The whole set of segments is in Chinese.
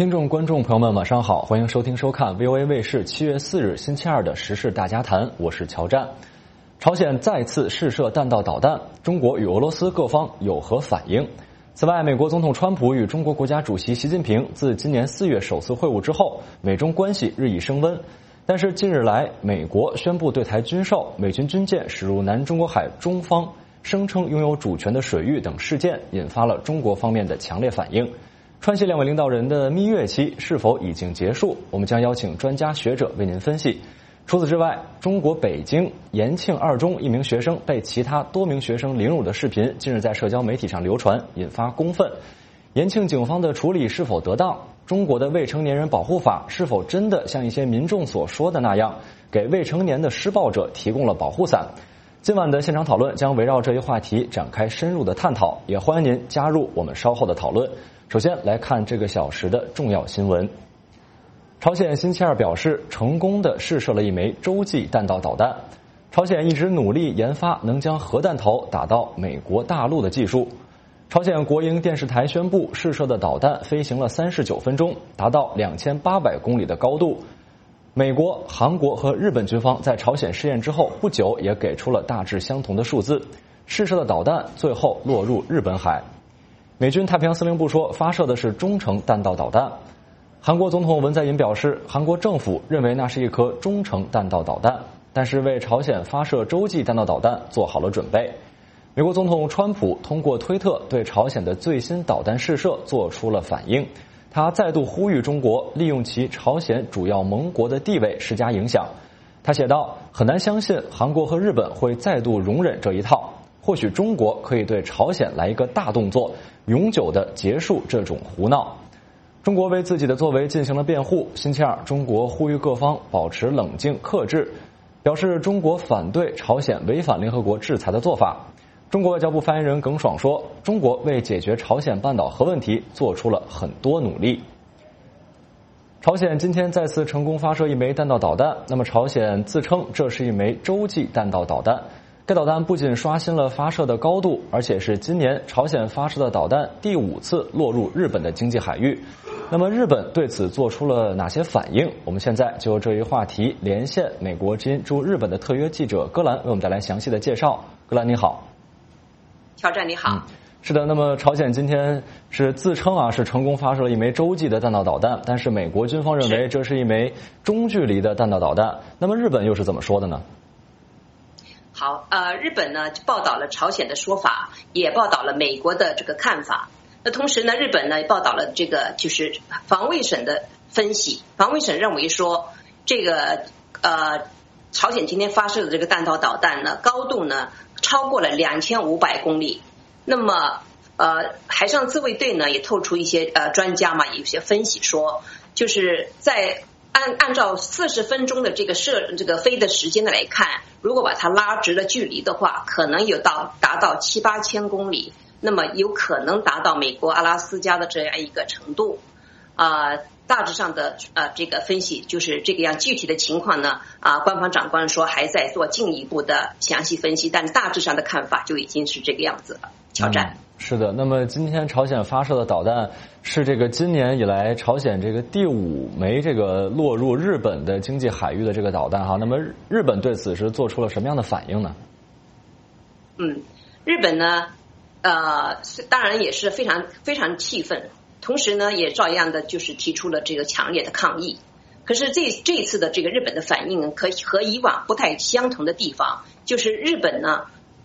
听众、观众朋友们，晚上好，欢迎收听收看 VOA 卫视7月4日星期二的时事大家谈，我是乔战。朝鲜再次试射弹道导弹，中国与俄罗斯各方有何反应？此外，美国总统川普与中国国家主席习近平自今年4月首次会晤之后，美中关系日益升温。但是近日来，美国宣布对台军售，美军军舰驶入南中国海中方声称拥有主权的水域等事件，引发了中国方面的强烈反应。川西两位领导人的蜜月期是否已经结束？我们将邀请专家学者为您分析。除此之外，中国北京延庆二中一名学生被其他多名学生凌辱的视频近日在社交媒体上流传，引发公愤。延庆警方的处理是否得当？中国的未成年人保护法是否真的像一些民众所说的那样，给未成年的施暴者提供了保护伞？今晚的现场讨论将围绕这一话题展开深入的探讨，也欢迎您加入我们稍后的讨论。首先来看这个小时的重要新闻。朝鲜星期二表示，成功地试射了一枚洲际弹道导弹。朝鲜一直努力研发能将核弹头打到美国大陆的技术。朝鲜国营电视台宣布，试射的导弹飞行了39分钟，达到2800公里的高度。美国、韩国和日本军方在朝鲜试验之后不久也给出了大致相同的数字。试射的导弹最后落入日本海。美军太平洋司令部说，发射的是中程弹道导弹。韩国总统文在寅表示，韩国政府认为那是一颗中程弹道导弹，但是为朝鲜发射洲际弹道导弹做好了准备。美国总统川普通过推特对朝鲜的最新导弹试射做出了反应，他再度呼吁中国利用其朝鲜主要盟国的地位施加影响。他写道，很难相信韩国和日本会再度容忍这一套，或许中国可以对朝鲜来一个大动作，永久地结束这种胡闹。中国为自己的作为进行了辩护。星期二，中国呼吁各方保持冷静克制，表示中国反对朝鲜违反联合国制裁的做法。中国外交部发言人耿爽说，中国为解决朝鲜半岛核问题做出了很多努力。朝鲜今天再次成功发射一枚弹道导弹，那么朝鲜自称这是一枚洲际弹道导弹。该导弹不仅刷新了发射的高度，而且是今年朝鲜发射的导弹第5次落入日本的经济海域。那么日本对此做出了哪些反应？我们现在就这一话题连线美国之音驻日本的特约记者戈兰，为我们带来详细的介绍。戈兰你好。 乔战你好。 是的，那么朝鲜今天是自称是成功发射了一枚洲际的弹道导弹，但是美国军方认为这是一枚中距离的弹道导弹。那么日本又是怎么说的呢？ 好，日本呢报道了朝鲜的说法，也报道了美国的这个看法。那同时呢，日本呢报道了这个就是防卫省的分析。防卫省认为说，这个朝鲜今天发射的这个弹道导弹呢，高度呢超过了2500公里。那么海上自卫队呢也透出一些专家嘛，有些分析说，就是在按照40分钟的这个飞的时间的来看，如果把它拉直了距离的话，可能有达到7、8千公里，那么有可能达到美国阿拉斯加的这样一个程度。大致上的这个分析就是这个样，具体的情况呢官方长官说还在做进一步的详细分析，但大致上的看法就已经是这个样子了。乔战。 是的，那么今天朝鲜发射的导弹是这个今年以来朝鲜这个第5枚这个落入日本的经济海域的这个导弹哈。那么日本对此是做出了什么样的反应呢？ 日本呢当然也是非常非常气愤，同时呢也照样的就是提出了这个强烈的抗议。可是这次的这个日本的反应和以往不太相同的地方，就是日本呢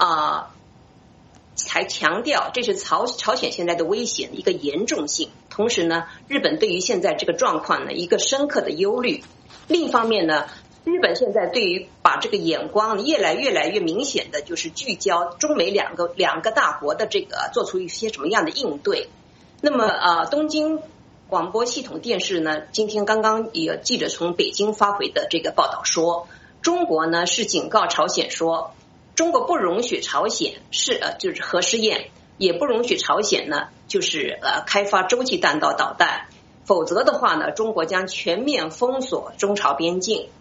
才强调这是朝鲜现在的危险的一个严重性，同时呢日本对于现在这个状况呢一个深刻的忧虑。另一方面呢，日本现在对于把这个眼光越来越明显的就是聚焦中美两个大国的这个做出一些什么样的应对。那么东京广播系统电视呢今天刚刚有记者从北京发回的这个报道说，中国呢是警告朝鲜说，中国不容许朝鲜就是核试验，也不容许朝鲜呢就是开发洲际弹道导弹，否则的话呢，中国将全面封锁中朝边境。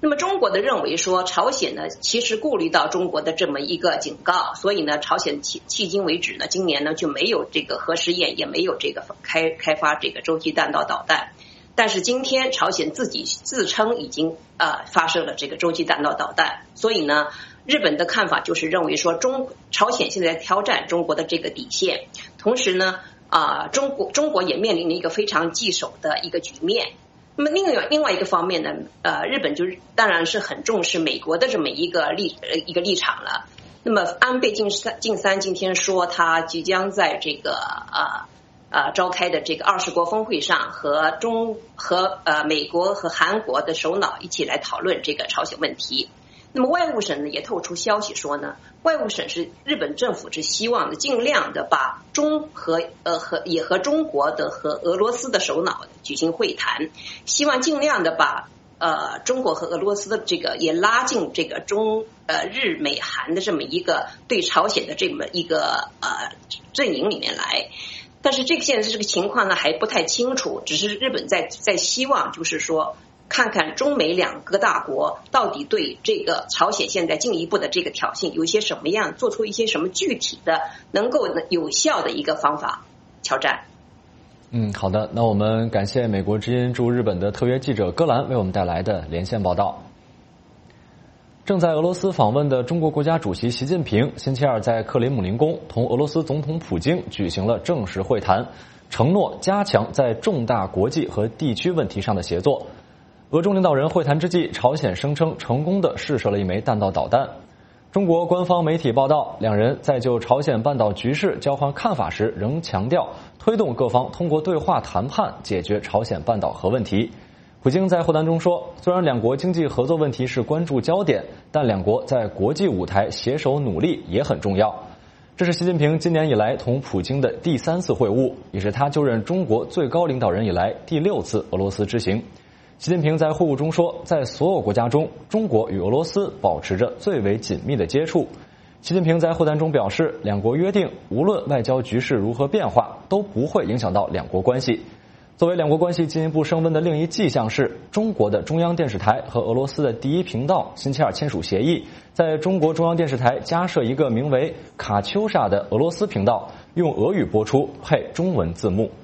那么中国的认为说，朝鲜呢其实顾虑到中国的这么一个警告，所以呢，朝鲜迄今为止呢，今年呢就没有这个核试验，也没有这个开发这个洲际弹道导弹。但是今天朝鲜自己自称已经发射了这个洲际弹道导弹，所以呢，日本的看法就是认为说朝鲜现在挑战中国的这个底线，同时呢中国也面临了一个非常棘手的一个局面。那么另外一个方面呢，日本就是当然是很重视美国的这么一个立场了。那么安倍晋三今天说，他即将在这个召开的这个20国峰会上和美国和韩国的首脑一起来讨论这个朝鲜问题。那么外务省呢也透出消息说呢，外务省是日本政府是希望尽量的把和中国的和俄罗斯的首脑举行会谈，希望尽量的把中国和俄罗斯的这个也拉进这个日美韩的这么一个对朝鲜的这么一个阵营里面来。但是现在这个情况呢还不太清楚，只是日本在希望就是说看看中美两个大国到底对这个朝鲜现在进一步的这个挑衅有一些什么样，做出一些什么具体的能够有效的一个方法。乔战。 好的，那我们感谢美国之音驻日本的特约记者戈兰为我们带来的连线报道。正在俄罗斯访问的中国国家主席习近平星期二在克里姆林宫同俄罗斯总统普京举行了正式会谈，承诺加强在重大国际和地区问题上的协作。俄中领导人会谈之际，朝鲜声称成功地试射了一枚弹道导弹。中国官方媒体报道，两人在就朝鲜半岛局势交换看法时，仍强调推动各方通过对话谈判解决朝鲜半岛核问题。普京在会谈中说，虽然两国经济合作问题是关注焦点，但两国在国际舞台携手努力也很重要。这是习近平今年以来同普京的第3次会晤，也是他就任中国最高领导人以来第6次俄罗斯之行。习近平在会晤中说，在所有国家中，中国与俄罗斯保持着最为紧密的接触。习近平在会谈中表示，两国约定无论外交局势如何变化，都不会影响到两国关系。作为两国关系进一步升温的另一迹象是，中国的中央电视台和俄罗斯的第一频道星期二签署协议，在中国中央电视台加设一个名为卡秋莎的俄罗斯频道，用俄语播出，配中文字幕。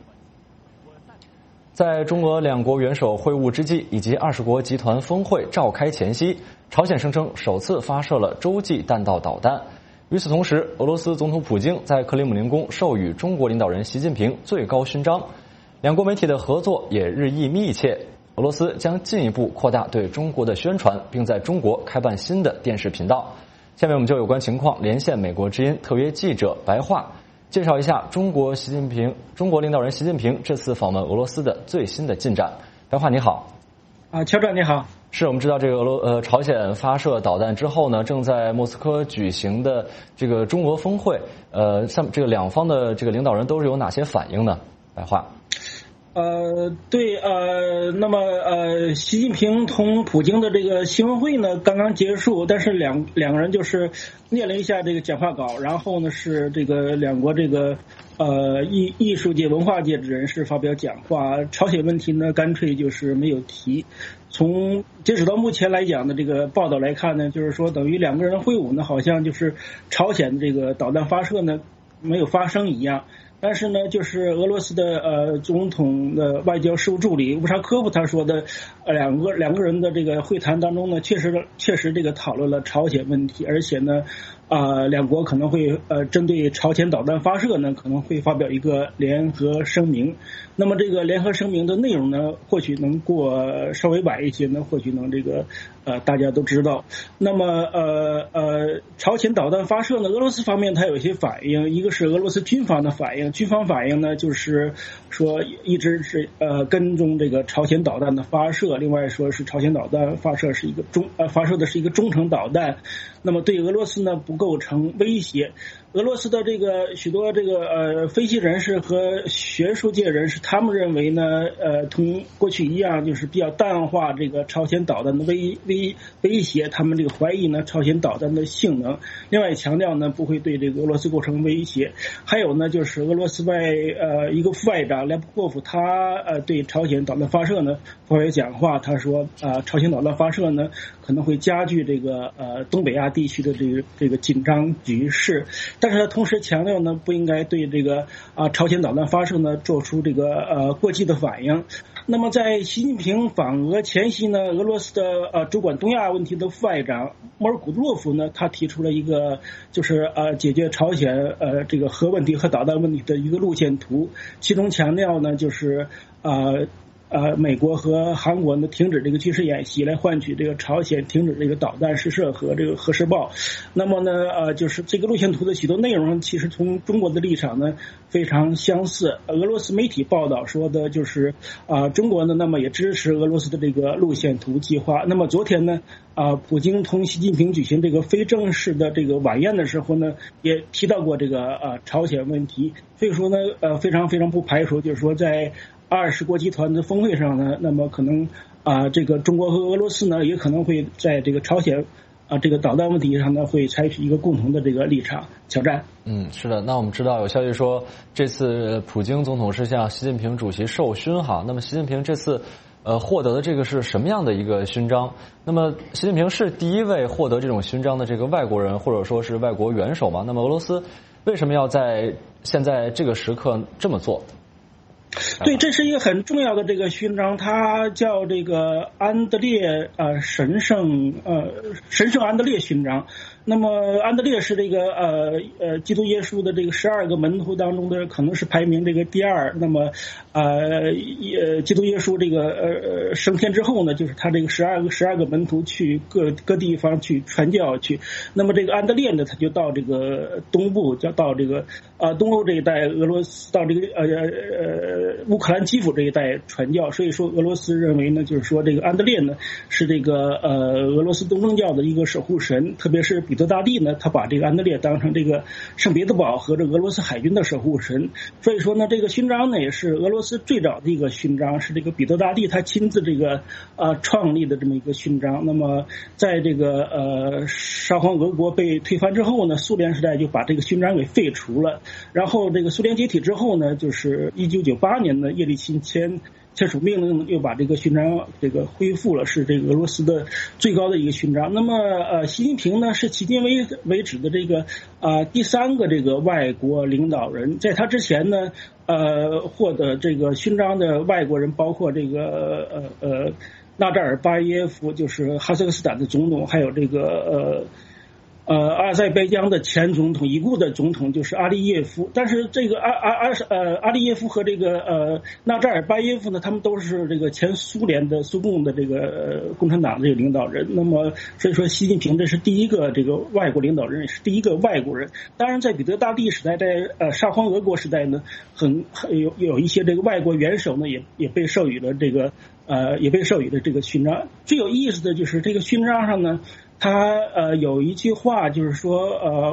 在中俄两国元首会晤之际，以及20国集团峰会召开前夕，朝鲜声称首次发射了洲际弹道导弹。与此同时，俄罗斯总统普京在克里姆林宫授予中国领导人习近平最高勋章。两国媒体的合作也日益密切，俄罗斯将进一步扩大对中国的宣传，并在中国开办新的电视频道。下面我们就有关情况连线美国之音特约记者白桦，介绍一下中国领导人习近平这次访问俄罗斯的最新的进展。白桦你好。 乔长你好。 是我们知道这个朝鲜发射导弹之后呢，正在莫斯科举行的这个中俄峰会，像这个两方的这个领导人都是有哪些反应呢？白桦。 那么习近平同普京的这个新闻会呢刚刚结束，但是两个人就是念了一下这个讲话稿，然后呢是这个两国这个艺术界文化界的人士发表讲话，朝鲜问题呢干脆就是没有提。从截止到目前来讲的这个报道来看呢，就是说等于两个人的会晤呢好像就是朝鲜这个导弹发射呢没有发生一样。但是呢，就是俄罗斯的总统的外交事务助理乌沙科夫他说的，两个人的这个会谈当中呢，确实这个讨论了朝鲜问题，而且呢，两国可能会针对朝鲜导弹发射呢，可能会发表一个联合声明。那么这个联合声明的内容呢，或许能稍微晚一些呢，或许能这个大家都知道。那么朝鲜导弹发射呢，俄罗斯方面它有一些反应，一个是俄罗斯军方的反应，军方反应呢就是说一直是跟踪这个朝鲜导弹的发射，另外说是朝鲜导弹发射的是一个中程导弹，那么对俄罗斯呢不构成威胁。俄罗斯的这个许多这个分析人士和学术界人士，他们认为呢，同过去一样，就是比较淡化这个朝鲜导弹的威胁，他们这个怀疑呢朝鲜导弹的性能，另外强调呢不会对这个俄罗斯构成威胁。还有呢就是俄罗斯一个副外长列布科夫，他对朝鲜导弹发射呢发表讲话，他说朝鲜导弹发射呢可能会加剧这个东北亚地区的这个紧张局势，但是他同时强调呢不应该对这个朝鲜导弹发射呢做出这个过激的反应。那么在习近平访俄前夕呢，俄罗斯的主管东亚问题的副外长莫尔古多洛夫呢，他提出了一个就是解决朝鲜这个核问题和导弹问题的一个路线图，其中强调呢就是美国和韩国呢停止这个军事演习，来换取这个朝鲜停止这个导弹试射和这个核试爆。那么呢就是这个路线图的许多内容其实从中国的立场呢非常相似。俄罗斯媒体报道说的就是中国呢那么也支持俄罗斯的这个路线图计划。那么昨天呢普京同习近平举行这个非正式的这个晚宴的时候呢，也提到过这个朝鲜问题。所以说呢非常非常不排除就是说在20国集团的峰会上呢，那么可能这个中国和俄罗斯呢也可能会在这个朝鲜这个导弹问题上呢会采取一个共同的这个立场。挑战。 是的。那我们知道有消息说这次普京总统是向习近平主席授勋哈，那么习近平这次获得的这个是什么样的一个勋章？那么习近平是第一位获得这种勋章的这个外国人或者说是外国元首吗？那么俄罗斯为什么要在现在这个时刻这么做？ 对，这是一个很重要的这个勋章，它叫这个安德烈神圣安德烈勋章。那么安德烈是这个基督耶稣的这个12个门徒当中的可能是排名这个第2。那么基督耶稣这个升天之后呢，就是他这个12个门徒去各地方去传教去。那么这个安德烈呢，他就到这个东部，到这个东欧这一带，俄罗斯到这个乌克兰基辅这一带传教。所以说俄罗斯认为呢，就是说这个安德烈呢是这个俄罗斯东正教的一个守护神，特别是彼得大帝呢，他把这个安德烈当成这个圣彼得堡和这俄罗斯海军的守护神。所以说呢，这个勋章呢也是俄罗斯最早的一个勋章，是这个彼得大帝他亲自这个创立的这么一个勋章。那么在这个沙皇俄国被推翻之后呢，苏联时代就把这个勋章给废除了。然后这个苏联解体之后呢，就是1998年的叶利钦签署命令，又把这个勋章这个恢复了，是这个俄罗斯的最高的一个勋章。那么习近平呢是迄今为止的这个第3个这个外国领导人。在他之前呢获得这个勋章的外国人包括这个纳扎尔巴耶夫，就是哈萨克斯坦的总统，还有这个阿塞拜疆的前总统已故的总统就是阿利耶夫。但是这个阿利耶夫和这个纳扎尔巴耶夫呢，他们都是这个前苏联的苏共的这个共产党的这个领导人。那么所以说习近平这是第一个这个外国领导人，也是第一个外国人。当然在彼得大帝时代，在沙皇俄国时代呢，有一些这个外国元首呢也被授予了这个这个勋章。最有意思的就是这个勋章上呢，他有一句话，就是说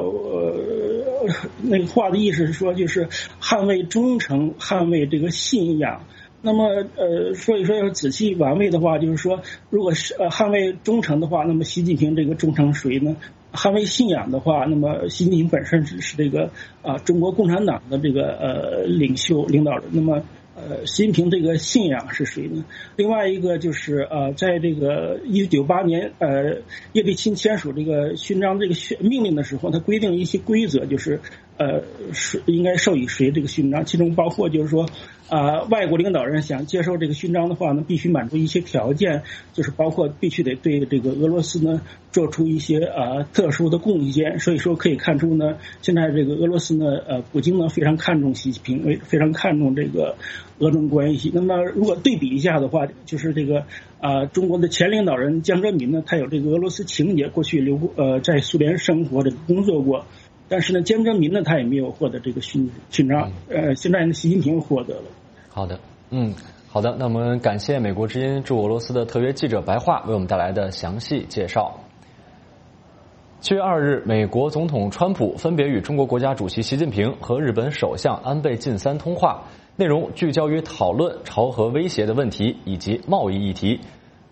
那个话的意思是说，就是捍卫忠诚，捍卫这个信仰。那么所以说要是仔细玩味的话，就是说如果是捍卫忠诚的话，那么习近平这个忠诚谁呢？捍卫信仰的话，那么习近平本身是这个中国共产党的这个领导人。那么习近平这个信仰是谁呢？另外一个就是在这个1998年叶利钦签署这个勋章这个命令的时候，他规定一些规则，就是应该授予谁这个勋章，其中包括就是说外国领导人想接受这个勋章的话呢，必须满足一些条件，就是包括必须得对这个俄罗斯呢做出一些特殊的贡献。所以说可以看出呢，现在这个俄罗斯呢普京呢非常看重习近平，非常看重这个俄中关系。那么如果对比一下的话，就是这个中国的前领导人江泽民呢，他有这个俄罗斯情节，过去在苏联生活的工作过。但是呢，江泽民呢，他也没有获得这个勋章。现在呢，习近平获得了。 好的，好的。那我们感谢美国之音驻俄罗斯的特约记者白桦为我们带来的详细介绍。7月2日，美国总统川普分别与中国国家主席习近平和日本首相安倍晋三通话，内容聚焦于讨论朝核威胁的问题以及贸易议题。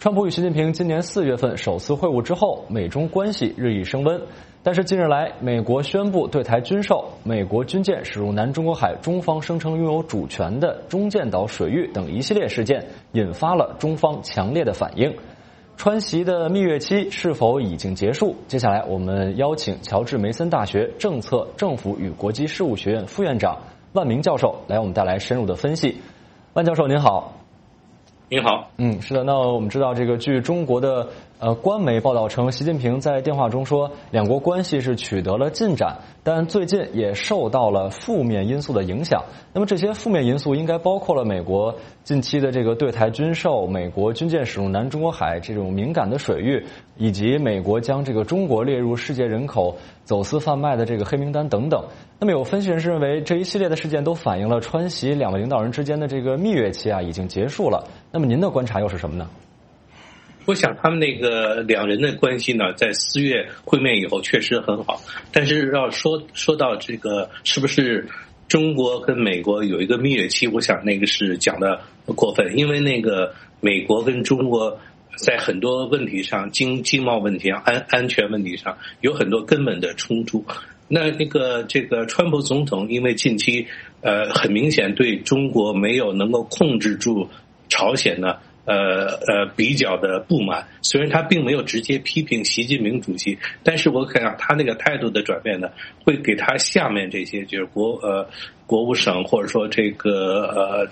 川普与习近平今年4月份首次会晤之后，美中关系日益升温。但是近日来，美国宣布对台军售，美国军舰驶入南中国海中方声称拥有主权的中间岛水域等一系列事件，引发了中方强烈的反应。川习的蜜月期是否已经结束？接下来我们邀请乔治梅森大学政策、政府与国际事务学院副院长万明教授来我们带来深入的分析。万教授您好。 您好。 是的，那我们知道这个据中国的官媒报道称，习近平在电话中说两国关系是取得了进展，但最近也受到了负面因素的影响。那么这些负面因素应该包括了美国近期的这个对台军售、美国军舰使用南中国海这种敏感的水域，以及美国将这个中国列入世界人口走私贩卖的这个黑名单等等。那么有分析人士认为，这一系列的事件都反映了川习两位领导人之间的这个蜜月期已经结束了。那么您的观察又是什么呢？ 我想他们那个两人的关系呢，在4月会面以后确实很好，但是要说到这个是不是中国跟美国有一个蜜月期，我想那个是讲的过分，因为那个美国跟中国在很多问题上，经贸问题上、安全问题上有很多根本的冲突。那个这个川普总统因为近期很明显对中国没有能够控制住朝鲜呢，比较的不满。虽然他并没有直接批评习近平主席，但是我看他那个态度的转变呢，会给他下面这些就是国务省或者说这个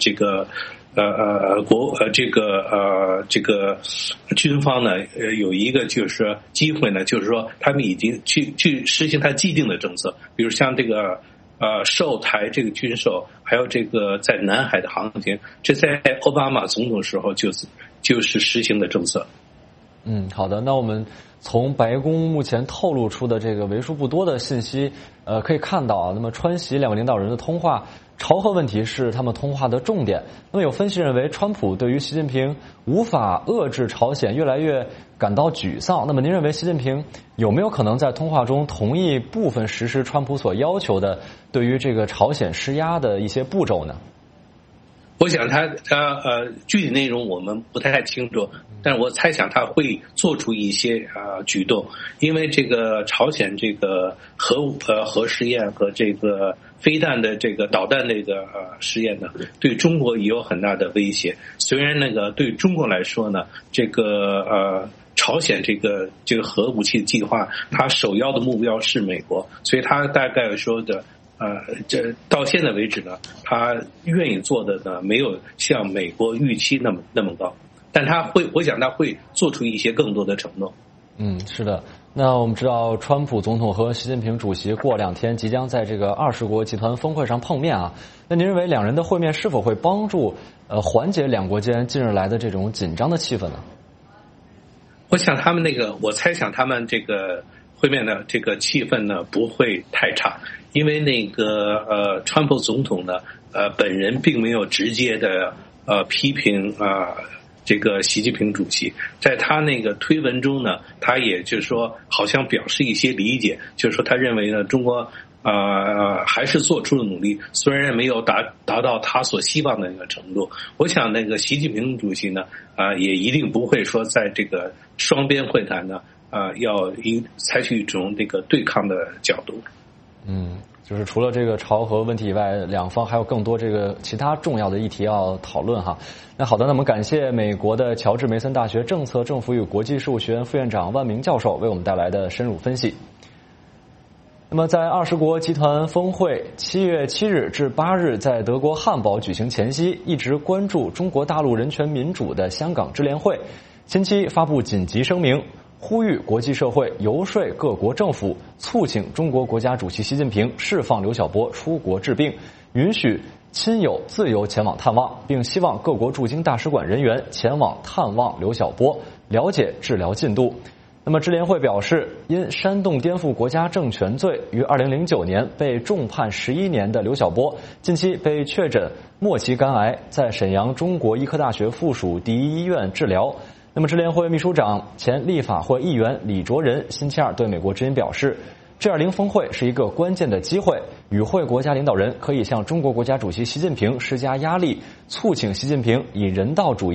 这个军方呢，有一个就是说机会呢，就是说他们已经去实行他既定的政策，比如像这个售台这个军售，还有这个在南海的航行，这在奥巴马总统时候就是实行的政策。 好的，那我们从白宫目前透露出的这个为数不多的信息，可以看到那么川习两位领导人的通话，朝核问题是他们通话的重点。那么有分析认为，川普对于习近平无法遏制朝鲜越来越感到沮丧。那么您认为习近平有没有可能在通话中同意部分实施川普所要求的对于这个朝鲜施压的一些步骤呢？ 我想他具体内容我们不太清楚，但是我猜想他会做出一些举动，因为这个朝鲜这个核试验和这个飞弹的这个导弹这个试验呢，对中国也有很大的威胁。虽然那个对中国来说呢，这个朝鲜这个核武器计划，它首要的目标是美国，所以他大概说的。这到现在为止呢，他愿意做的呢，没有像美国预期那么高，但我想他会做出一些更多的承诺。 是的。那我们知道，川普总统和习近平主席过2天即将在这个20国集团峰会上碰面那您认为两人的会面是否会帮助缓解两国间近日来的这种紧张的气氛呢？ 我想他们我猜想他们这个会面的这个气氛呢不会太差，因为川普总统呢本人并没有直接的批评这个习近平主席，在他那个推文中呢，他也就是说好像表示一些理解，就是说他认为呢中国还是做出了努力，虽然没有达到他所希望的那个程度。我想习近平主席呢也一定不会说在这个双边会谈呢要采取一种这个对抗的角度。 就是除了这个朝核问题以外，两方还有更多这个其他重要的议题要讨论那好的，那我们感谢美国的乔治梅森大学政策、政府与国际事务学院副院长万明教授为我们带来的深入分析。那么在20国集团峰会7月7日至8日在德国汉堡举行前夕，一直关注中国大陆人权民主的香港支联会近期发布紧急声明，呼吁国际社会游说各国政府促请中国国家主席习近平释放刘晓波出国治病，允许亲友自由前往探望，并希望各国驻京大使馆人员前往探望刘晓波，了解治疗进度。那么支联会表示，因煽动颠覆国家政权罪于2009年被重判11年的刘晓波，近期被确诊末期肝癌，在沈阳中国医科大学附属第一医院治疗。那么支联会秘书长、前立法会议员李卓人星期二对美国之音表示，G20峰会是一个关键的机会，与会国家领导人可以向中国国家主席习近平施加压力，促请习近平以人道主义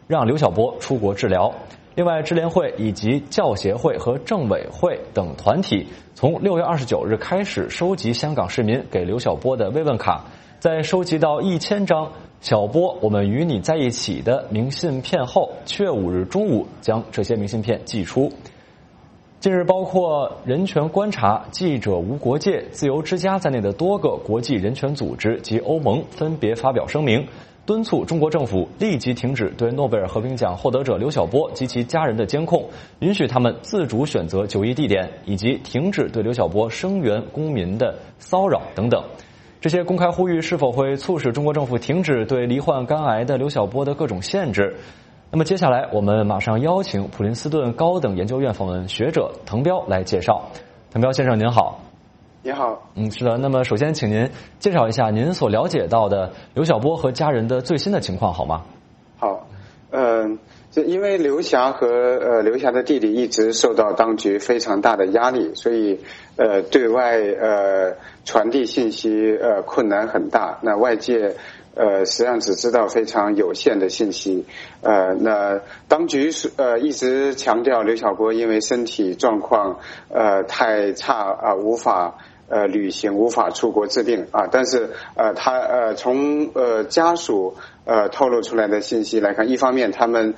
让刘晓波出国治疗。另外，支联会以及教协会和政委会等团体从6月29日开始收集香港市民给刘晓波的慰问卡，在收集到1000张小波我们与你在一起的明信片后，7月5日中午将这些明信片寄出。近日，包括人权观察、记者无国界、自由之家在内的多个国际人权组织及欧盟分别发表声明，敦促中国政府立即停止对诺贝尔和平奖获得者刘晓波及其家人的监控，允许他们自主选择就医地点，以及停止对刘晓波声援公民的骚扰等等。这些公开呼吁是否会促使中国政府停止对罹患肝癌的刘晓波的各种限制？那么接下来我们马上邀请普林斯顿高等研究院访问学者滕彪来介绍。滕彪先生您好。 你好。 是的，那么首先请您介绍一下您所了解到的刘晓波和家人的最新的情况好吗？ 好，因为刘霞和刘霞的弟弟一直受到当局非常大的压力，所以对外传递信息困难很大。那外界实际上只知道非常有限的信息。那当局一直强调刘晓波因为身体状况太差无法旅行，无法出国治病啊。但是他从家属透露出来的信息来看，一方面他们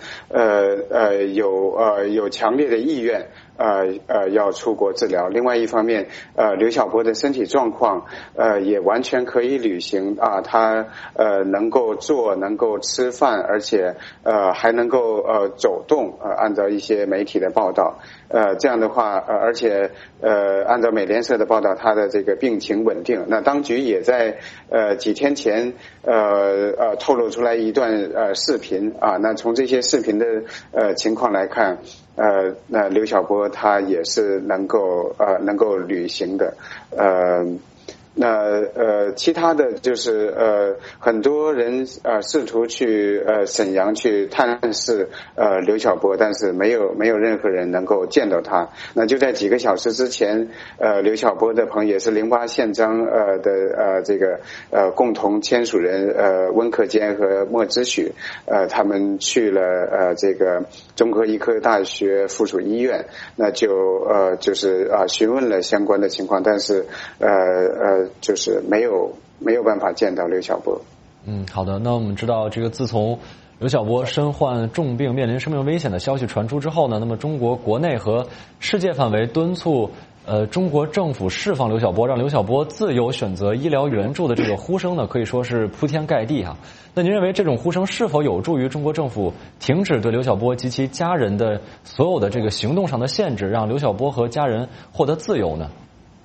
有强烈的意愿要出国治疗，另外一方面刘晓波的身体状况也完全可以旅行啊，他能够坐，能够吃饭，而且还能够走动，按照一些媒体的报道，这样的话而且按照美联社的报道，他的这个病情稳定。那当局也在几天前透露出来一段视频啊，那从这些视频的情况来看，那刘晓波他也是能够旅行的。那其他的就是很多人试图去沈阳去探视刘晓波，但是没有任何人能够见到他。那就在几个小时之前，刘晓波的朋友也是08宪章的这个共同签署人温克坚和莫之许他们去了这个中科医科大学附属医院，那就是询问了相关的情况，但是就是没有办法见到刘晓波。 好的。那我们知道，这个自从刘晓波身患重病面临生命危险的消息传出之后呢，那么中国国内和世界范围敦促中国政府释放刘晓波，让刘晓波自由选择医疗援助的这个呼声呢，可以说是铺天盖地哈。那您认为这种呼声是否有助于中国政府停止对刘晓波及其家人的所有的这个行动上的限制，让刘晓波和家人获得自由呢？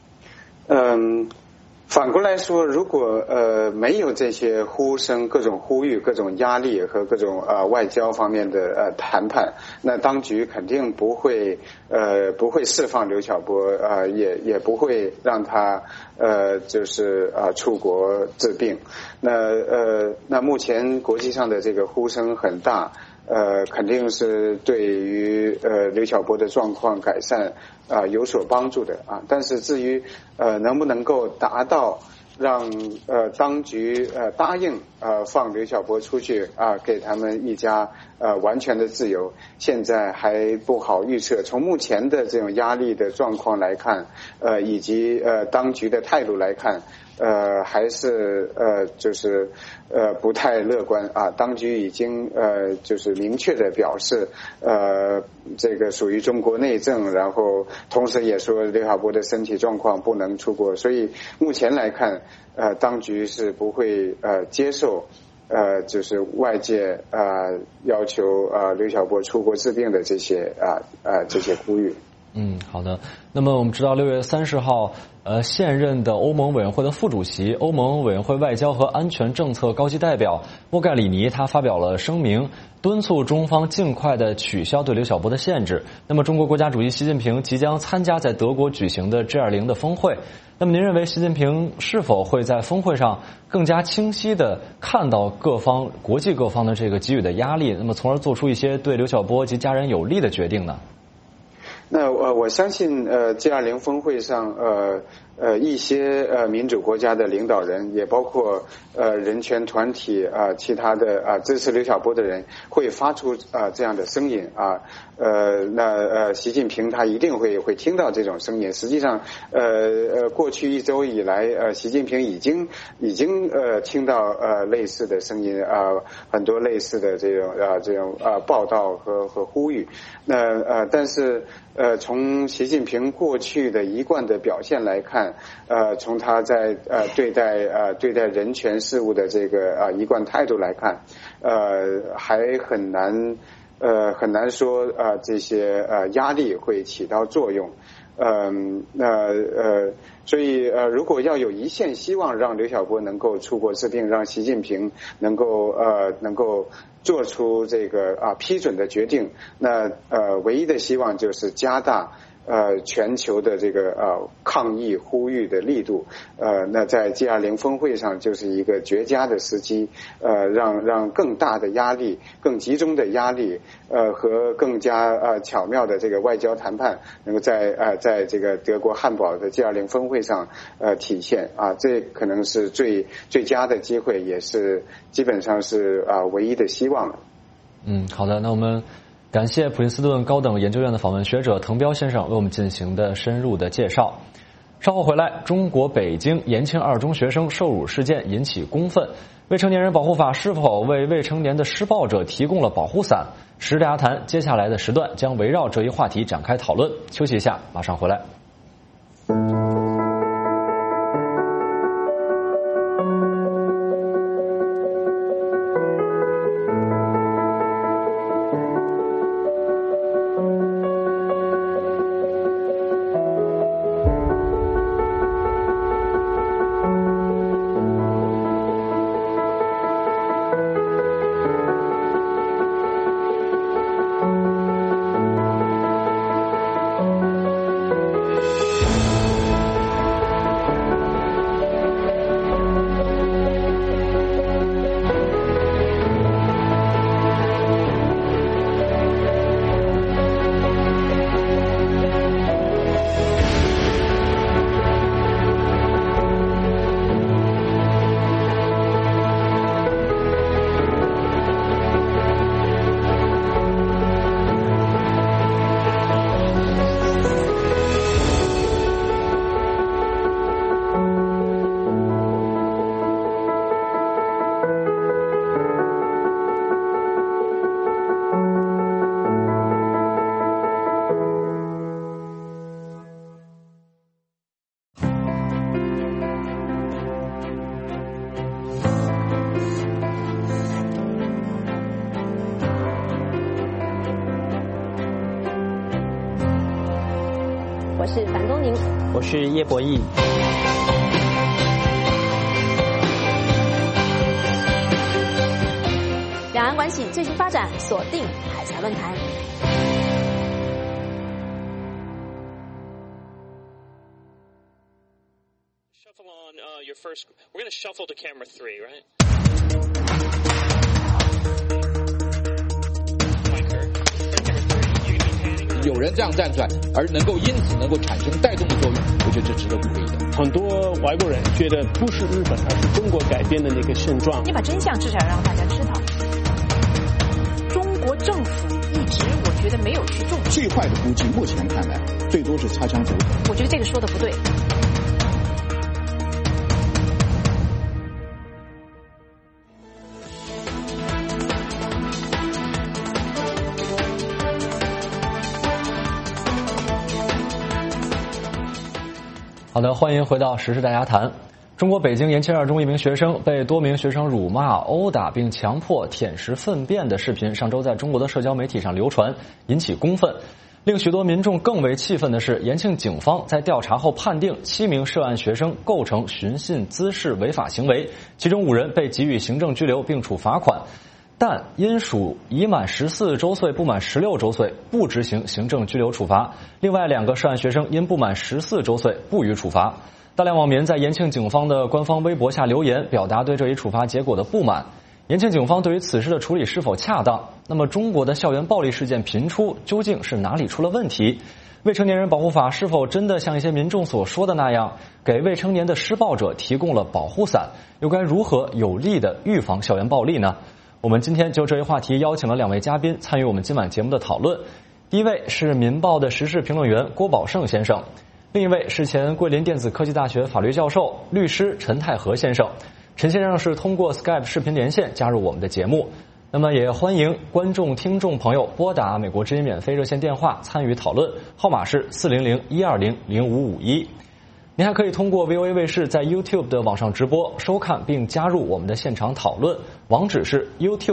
反过来说，如果没有这些呼声、各种呼吁、各种压力和各种外交方面的谈判，那当局肯定不会释放刘晓波，也不会让他就是出国治病。那目前国际上的这个呼声很大。肯定是对于刘晓波的状况改善有所帮助的啊。但是至于能不能够达到让当局答应放刘晓波出去给他们一家完全的自由，现在还不好预测。从目前的这种压力的状况来看，以及当局的态度来看，还是就是不太乐观啊。当局已经就是明确的表示这个属于中国内政，然后同时也说刘晓波的身体状况不能出国，所以目前来看当局是不会接受就是外界要求刘晓波出国治病的这些呼吁。 好的。那么我们知道6月30号，现任的欧盟委员会的副主席、欧盟委员会外交和安全政策高级代表莫盖里尼他发表了声明，敦促中方尽快的取消对刘晓波的限制。那么中国国家主席习近平即将参加在德国举行的 G20 的峰会，那么您认为习近平是否会在峰会上更加清晰的看到国际各方的这个给予的压力，那么从而做出一些对刘晓波及家人有利的决定呢？ 那我相信G20 峰会上一些民主国家的领导人，也包括人权团体其他的支持刘晓波的人会发出这样的声音那习近平他一定会听到这种声音。实际上过去1周以来习近平已经听到类似的声音很多类似的这种报道和呼吁。但是从习近平过去的一贯的表现来看，从他在对待人权事务的这个一贯态度来看，还很难说这些压力会起到作用。所以如果要有一线希望让刘晓波能够出国治病，让习近平能够做出这个批准的决定，那唯一的希望就是加大全球的这个抗议呼吁的力度。那在 G20 峰会上就是一个绝佳的时机，让更大的压力、更集中的压力和更加巧妙的这个外交谈判能够在这个德国汉堡的 G20 峰会上体现这可能是最佳的机会，也是基本上是唯一的希望了。 好的，那我们感谢普林斯顿高等研究院的访问学者滕彪先生为我们进行的深入的介绍。稍后回来，中国北京延庆二中学生受辱事件引起公愤，未成年人保护法是否为未成年的施暴者提供了保护伞？时事大家谈接下来的时段将围绕这一话题展开讨论。休息一下，马上回来。 我是樊东宁， 我是叶博弈。 两岸关系最新发展，锁定海峡论坛。 Shuffle on your first. We're going to shuffle to camera 3, right? 有人这样站出来，而因此能够产生带动的作用，我觉得这值得鼓励的。 很多外国人觉得不是日本，而是中国改变的那个现状。 你把真相至少让大家知道。中国政府一直我觉得没有去重视。 最坏的估计，目前看来最多是擦枪走火。 我觉得这个说的不对。 好的，欢迎回到时事大家谈。中国北京延庆二中一名学生被多名学生辱骂、殴打并强迫舔食粪便的视频，上周在中国的社交媒体上流传，引起公愤。令许多民众更为气愤的是，延庆警方在调查后判定7名涉案学生构成寻衅滋事违法行为，其中5人被给予行政拘留并处罚款。但因属已满14周岁不满16周岁，不执行行政拘留处罚。另外2个涉案学生因不满14周岁不予处罚。大量网民在延庆警方的官方微博下留言，表达对这一处罚结果的不满。延庆警方对于此事的处理是否恰当？那么中国的校园暴力事件频出，究竟是哪里出了问题？ 未成年人保护法是否真的像一些民众所说的那样，给未成年的施暴者提供了保护伞？又该如何有力的预防校园暴力呢？我们今天就这一话题邀请了2位嘉宾参与我们今晚节目的讨论。第一位是《民报》的时事评论员郭宝胜先生，另一位是前桂林电子科技大学法律教授、律师陈泰和先生。陈先生是通过 Skype 视频连线加入我们的节目。那么也欢迎观众、听众朋友拨打美国之音免费热线电话参与讨论，号码是400-120-0551。您还可以通过 VOA 卫视在 YouTube 的网上直播收看并加入我们的现场讨论，网址是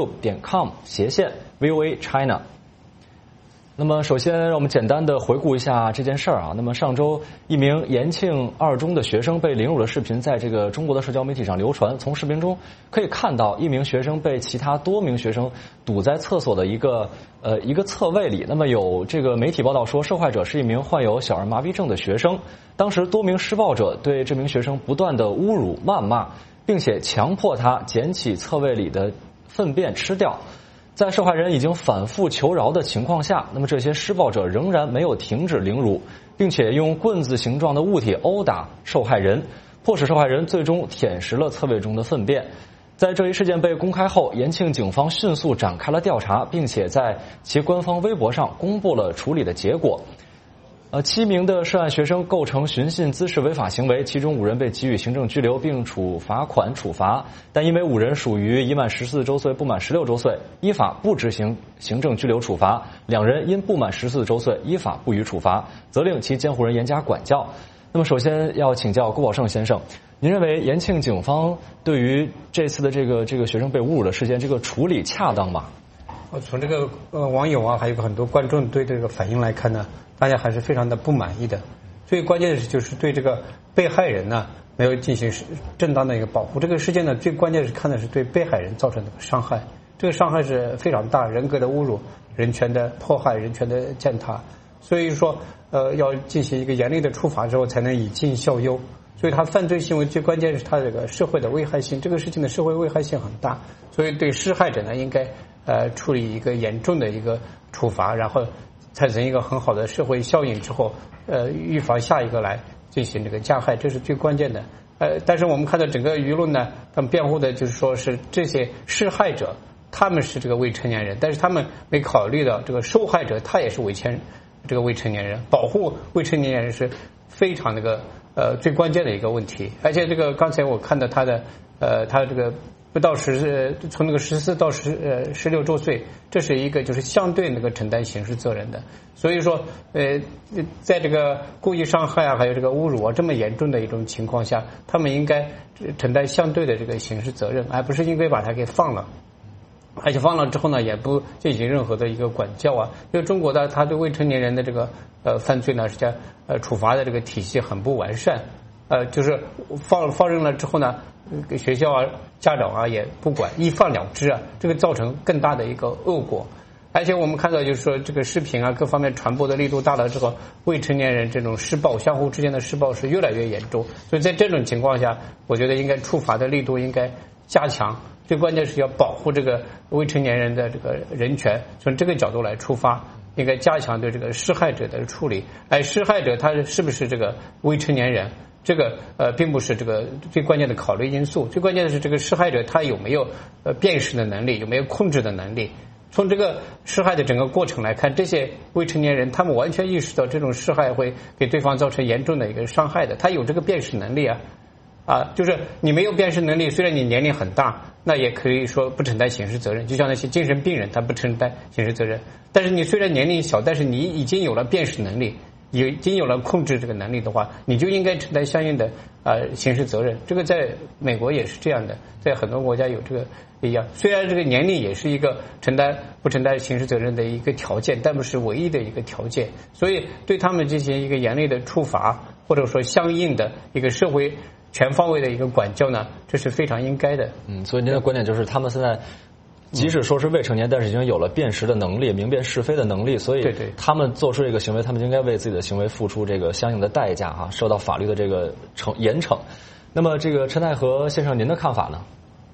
youtube.com/VOA China。那么首先让我们简单的回顾一下这件事儿啊。那么上周一名延庆2中的学生被凌辱的视频在这个中国的社交媒体上流传，从视频中可以看到一名学生被其他多名学生堵在厕所的一个侧位里。那么有这个媒体报道说，受害者是一名患有小儿麻痹症的学生。当时多名施暴者对这名学生不断的侮辱谩骂，并且强迫他捡起侧位里的粪便吃掉。在受害人已经反复求饶的情况下，那么这些施暴者仍然没有停止凌辱，并且用棍子形状的物体殴打受害人，迫使受害人最终舔食了侧位中的粪便。在这一事件被公开后，延庆警方迅速展开了调查，并且在其官方微博上公布了处理的结果。7名的涉案学生构成寻衅滋事违法行为，其中5人被给予行政拘留并处罚，但因为5人属于已满14周岁不满16周岁，依法不执行行政拘留处罚，2人因不满14周岁依法不予处罚，责令其监护人严加管教。那么首先要请教郭宝胜先生，您认为延庆警方对于这次的这个学生被侮辱的事件，这个处理恰当吗？ 从这个网友啊，还有很多观众对这个反应来看呢，大家还是非常的不满意的。最关键的是就是对这个被害人呢没有进行正当的一个保护。这个事件呢，最关键是看的是对被害人造成的伤害，这个伤害是非常大，人格的侮辱、人权的迫害、人权的践踏。所以说要进行一个严厉的处罚之后，才能以儆效尤。所以他犯罪行为最关键是他这个社会的危害性，这个事情的社会危害性很大，所以对施害者呢应该处理一个严重的一个处罚，然后产生一个很好的社会效应之后，预防下一个来进行这个加害，这是最关键的。但是我们看到整个舆论呢，他们辩护的就是说是这些施害者他们是这个未成年人，但是他们没考虑到这个受害者他也是未成年人，保护未成年人是非常那个最关键的一个问题。而且这个刚才我看到他这个不到从那个14到16周岁，这是一个就是相对那个承担刑事责任的。所以说在这个故意伤害啊，还有这个侮辱啊这么严重的一种情况下，他们应该承担相对的这个刑事责任，而不是应该把他给放了。而且放了之后呢，也不进行任何的一个管教啊。因为中国的他对未成年人的这个犯罪呢，实际上处罚的这个体系很不完善。就是放任了之后呢，学校啊、家长啊也不管，一放了之啊，这个造成更大的一个恶果。而且我们看到就是说这个视频啊各方面传播的力度大了之后，未成年人这种施暴相互之间的施暴是越来越严重。所以在这种情况下，我觉得应该处罚的力度应该加强，最关键是要保护这个未成年人的这个人权，从这个角度来出发，应该加强对这个施害者的处理。而施害者他是不是这个未成年人，这个并不是这个最关键的考虑因素，最关键的是这个施害者他有没有辨识的能力，有没有控制的能力。从这个施害的整个过程来看，这些未成年人他们完全意识到这种施害会给对方造成严重的一个伤害的，他有这个辨识能力啊。就是你没有辨识能力，虽然你年龄很大，那也可以说不承担刑事责任，就像那些精神病人他不承担刑事责任。但是你虽然年龄小，但是你已经有了辨识能力，已经有了控制这个能力的话，你就应该承担相应的刑事责任。这个在美国也是这样的，在很多国家有这个一样。虽然这个年龄也是一个不承担刑事责任的一个条件，但不是唯一的一个条件。所以对他们进行一个严厉的处罚，或者说相应的一个社会全方位的一个管教呢，这是非常应该的。 所以您的观点就是他们现在即使说是未成年，但是已经有了辨识的能力、明辨是非的能力，所以他们做出这个行为，他们应该为自己的行为付出这个相应的代价啊，受到法律的这个严惩。那么这个陈泰和先生，您的看法呢？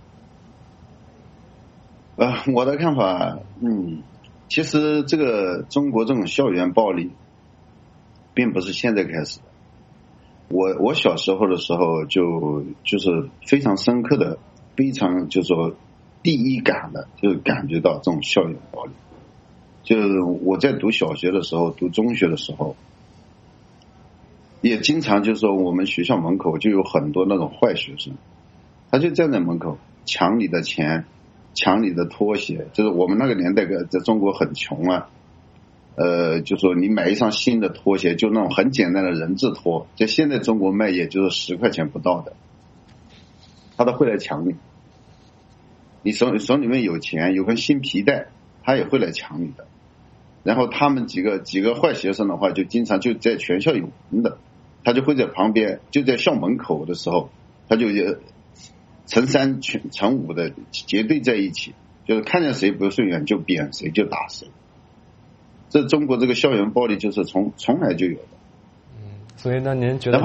我的看法，其实这个中国这种校园暴力， 并不是现在开始的。我小时候的时候就是非常深刻的，非常就是说第一感的，就是感觉到这种校园暴力。就是我在读小学的时候，读中学的时候，也经常就是说我们学校门口就有很多那种坏学生，他就站在门口抢你的钱，抢你的拖鞋。就是我们那个年代在中国很穷啊，就说你买一双新的拖鞋，就那种很简单的人字拖，在现在中国卖也就是10块钱不到的，他都会来抢你。你手里面有钱，有根新皮带，他也会来抢你的。然后他们几个坏学生的话，就经常就在全校有人的，他就会在旁边，就在校门口的时候，他就成3成5的结队在一起，就是看见谁不顺眼就扁谁，就打谁。这中国这个校园暴力就是从来就有的。 所以呢，您觉得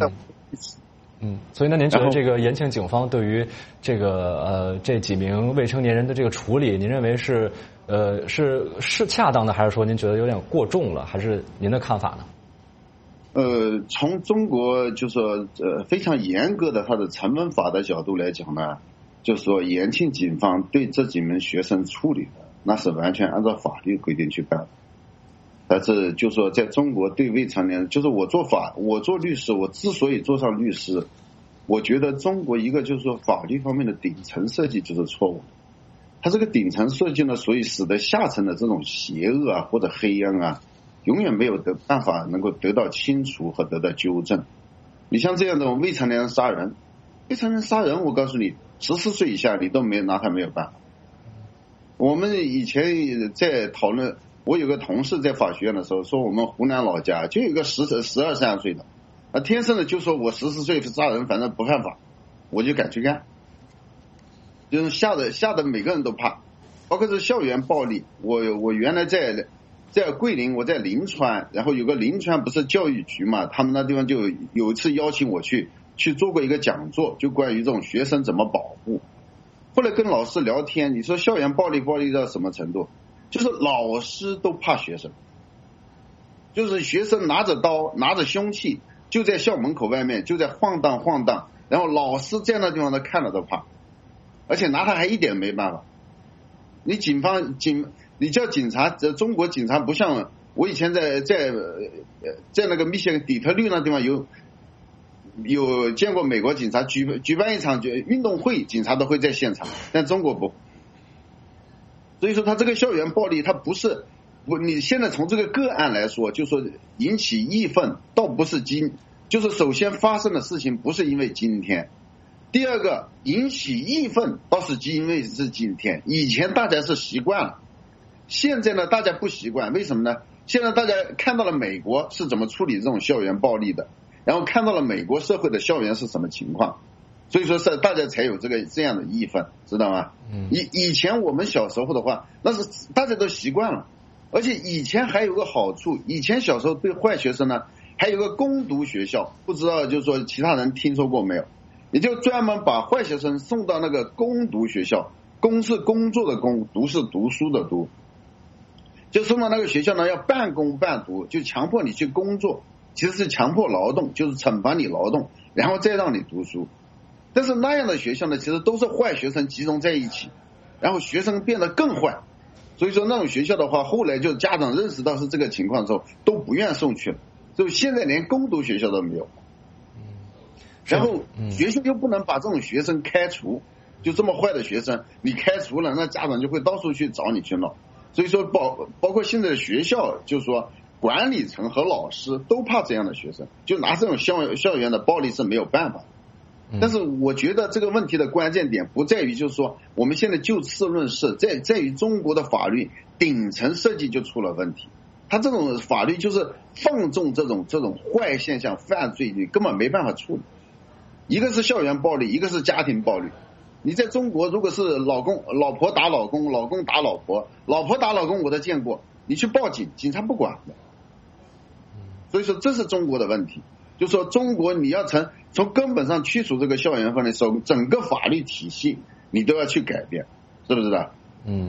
所以呢，您觉得这个延庆警方对于这个这几名未成年人的这个处理，您认为是恰当的，还是说您觉得有点过重了？还是您的看法呢？ 从中国就是说非常严格的它的成文法的角度来讲呢，就是说延庆警方对这几名学生处理的，那是完全按照法律规定去办的。但是就是说在中国对未成年人，就是我做律师，我之所以做上律师，我觉得中国一个就是说法律方面的顶层设计就是错误的。它这个顶层设计呢，所以使得下层的这种邪恶啊或者黑暗啊，永远没有办法能够得到清除和得到纠正。你像这样的未成年人杀人，我告诉你，14岁以下你都拿他没有办法。我们以前在讨论，我有个同事在法学院的时候说，我们湖南老家就有个12、13岁的，天生的就说我14岁杀人反正不犯法，我就敢去干，就是吓得每个人都怕。包括是校园暴力，我原来在桂林，我在临川，然后有个临川不是教育局嘛，他们那地方就有一次邀请我去做过一个讲座，就关于这种学生怎么保护。后来跟老师聊天，你说校园暴力到什么程度？就是老师都怕学生，就是学生拿着刀拿着凶器就在校门口外面就在晃荡，然后老师在那地方都看了都怕，而且拿他还一点没办法。你你叫警察，中国警察不像我以前在那个密歇根底特律那地方有见过美国警察举办一场运动会，警察都会在现场，但中国不。所以说他这个校园暴力，他你现在从这个个案来说，就说引起义愤，倒不是就是首先发生的事情不是因为今天，第二个引起义愤倒是因为是今天，以前大家是习惯了，现在呢大家不习惯，为什么呢？现在大家看到了美国是怎么处理这种校园暴力的，然后看到了美国社会的校园是什么情况，所以说是大家才有这样的义愤，知道吗？以前我们小时候的话，那是大家都习惯了，而且以前还有个好处，以前小时候对坏学生呢还有个攻读学校，不知道就是说其他人听说过没有？也就专门把坏学生送到那个攻读学校，攻是工作的攻，读是读书的读，就送到那个学校呢要半工半读，就强迫你去工作，其实是强迫劳动，就是惩罚你劳动，然后再让你读书。但是那样的学校呢，其实都是坏学生集中在一起，然后学生变得更坏。所以说那种学校的话，后来就家长认识到是这个情况之后，都不愿送去了。所以现在连攻读学校都没有。然后学校又不能把这种学生开除，就这么坏的学生你开除了，那家长就会到处去找你去闹。所以说包括现在的学校，就是说管理层和老师都怕这样的学生，就拿这种校园的暴力是没有办法。但是我觉得这个问题的关键点不在于就是说我们现在就事论事，在于中国的法律顶层设计就出了问题。他这种法律就是放纵这种坏现象犯罪，你根本没办法处理。一个是校园暴力，一个是家庭暴力。你在中国如果是老婆打老公，老公打老婆，老婆打老公我都见过，你去报警警察不管的。所以说这是中国的问题，就是说中国你要从根本上去除这个校园暴力，整个法律体系你都要去改变，是不是的？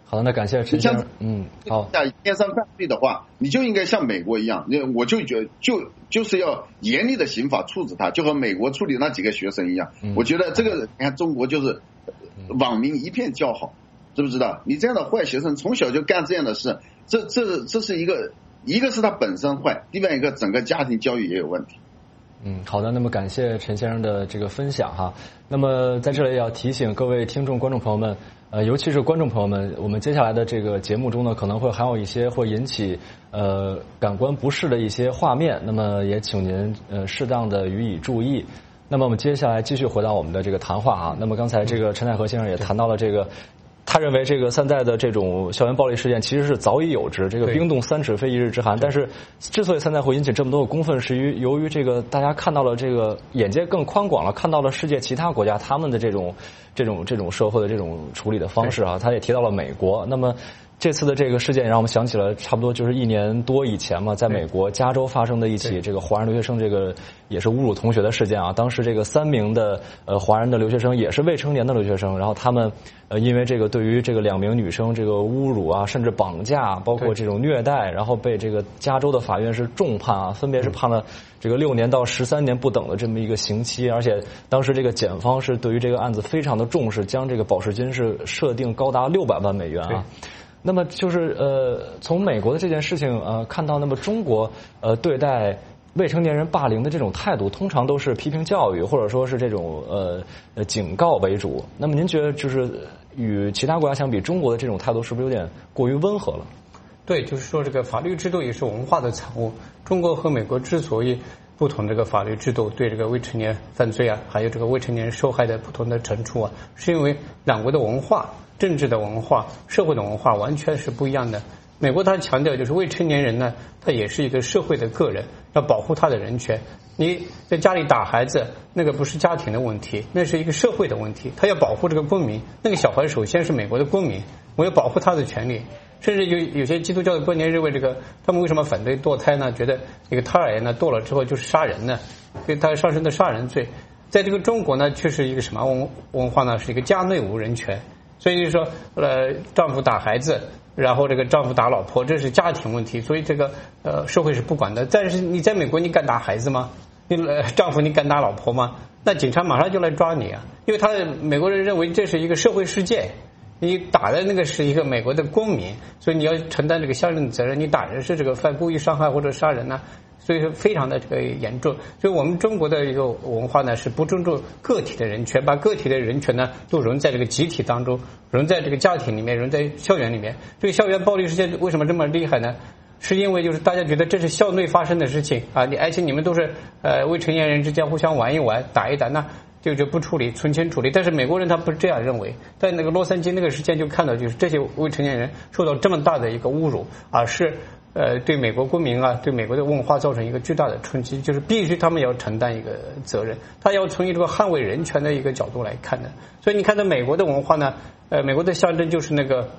好的，那感谢陈先生。好。 电商犯罪的话，你就应该像美国一样，我就觉得就是要严厉的刑法处置他，就和美国处理那几个学生一样。我觉得这个你看中国就是网民一片叫好，知不知道？你这样的坏学生从小就干这样的事，这是一个是他本身坏，另外一个整个家庭教育也有问题。 好的，那么感谢陈先生的这个分享哈。那么在这里要提醒各位听众、观众朋友们，尤其是观众朋友们，我们接下来的这个节目中呢，可能会含有一些会引起感官不适的一些画面，那么也请您适当的予以注意。那么我们接下来继续回到我们的这个谈话啊。那么刚才这个陈太和先生也谈到了这个。他认为这个现在的这种校园暴力事件其实是早已有之，这个冰冻三尺非一日之寒。但是之所以现在会引起这么多的公愤，是由于这个大家看到了这个眼界更宽广了，看到了世界其他国家他们的这种社会的这种处理的方式啊。他也提到了美国。那么这次的这个事件让我们想起了差不多就是1年多以前嘛，在美国加州发生的一起这个华人留学生这个也是侮辱同学的事件啊。当时这个3名的华人的留学生也是未成年的留学生，然后他们因为这个对于这个2名女生这个侮辱啊，甚至绑架，包括这种虐待，然后被这个加州的法院是重判啊，分别是判了这个6年到13年不等的这么一个刑期。而且当时这个检方是对于这个案子非常的重视，将这个保释金是设定高达600万美元啊。那么就是从美国的这件事情看到，那么中国对待未成年人霸凌的这种态度，通常都是批评教育或者说是这种警告为主。那么您觉得就是与其他国家相比，中国的这种态度是不是有点过于温和了？ 对，就是说这个法律制度也是文化的产物。中国和美国之所以不同这个法律制度对这个未成年犯罪啊，还有这个未成年受害的不同的惩处啊，是因为两国的文化、政治的文化、社会的文化完全是不一样的。美国它强调就是未成年人呢，他也是一个社会的个人，要保护他的人权。你在家里打孩子，那个不是家庭的问题，那是一个社会的问题。他要保护这个公民，那个小孩首先是美国的公民，我要保护他的权利。甚至有些基督教的观念认为，这个他们为什么反对堕胎呢？觉得这个胎儿呢堕了之后就是杀人呢，所以他上升的杀人罪。在这个中国呢，却是一个什么文化呢？是一个家内无人权。所以就是说，丈夫打孩子，然后这个丈夫打老婆，这是家庭问题，所以这个社会是不管的。但是你在美国，你敢打孩子吗？你丈夫你敢打老婆吗？那警察马上就来抓你啊！因为美国人认为这是一个社会事件，你打的那个是一个美国的公民，所以你要承担这个相应的责任。你打人是这个犯故意伤害或者杀人呢，所以说非常的这个严重。所以我们中国的一个文化呢，是不尊重个体的人权，把个体的人权呢都融在这个集体当中，融在这个家庭里面，融在校园里面。这个校园暴力事件为什么这么厉害呢？是因为就是大家觉得这是校内发生的事情啊，而且你们都是未成年人之间互相玩一玩、打一打，那就不处理，存钱处理。但是美国人他不是这样认为，在那个洛杉矶那个事件就看到，就是这些未成年人受到这么大的一个侮辱，而是对美国公民啊，对美国的文化造成一个巨大的冲击，就是必须他们要承担一个责任，他要从一个捍卫人权的一个角度来看的。所以你看到美国的文化呢，美国的象征就是那个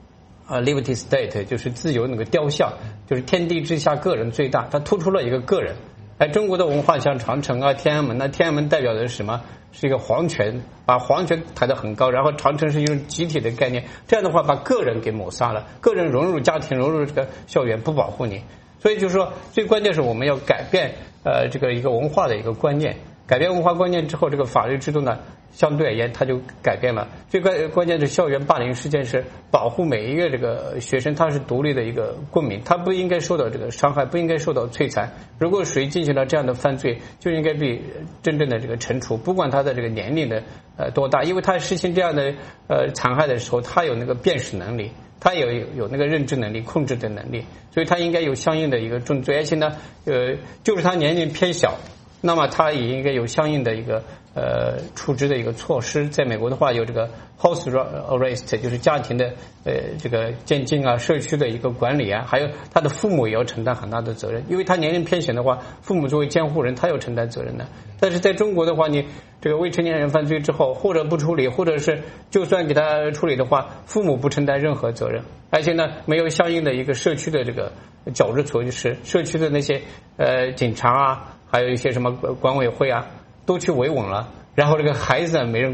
liberty state， 就是自由那个雕像，就是天地之下个人最大，它突出了一个个人。中国的文化像长城啊、天安门，那天安门代表的是什么？是一个皇权，把皇权抬得很高，然后长城是一种集体的概念，这样的话把个人给抹杀了，个人融入家庭、融入这个校园，不保护你。所以就是说，最关键是我们要改变这个一个文化的一个观念，改变文化观念之后，这个法律制度呢，相对而言它就改变了。最关键是校园霸凌事件是保护每一个这个学生，他是独立的一个公民，他不应该受到这个伤害，不应该受到摧残。如果谁进行了这样的犯罪，就应该被真正的这个惩处，不管他的这个年龄的多大，因为他实行这样的残害的时候，他有那个辨识能力，他有那个认知能力、控制的能力，所以他应该有相应的一个重罪。而且呢，就是他年龄偏小，那么他也应该有相应的一个处置的一个措施。在美国的话，有这个 house arrest， 就是家庭的这个监禁啊，社区的一个管理啊，还有他的父母也要承担很大的责任，因为他年龄偏小的话，父母作为监护人，他要承担责任的。但是在中国的话，你这个未成年人犯罪之后，或者不处理，或者是就算给他处理的话，父母不承担任何责任，而且呢，没有相应的一个社区的这个矫治措施，社区的那些警察啊，还有一些什么管委会啊，都去维稳了，然后这个孩子没人管，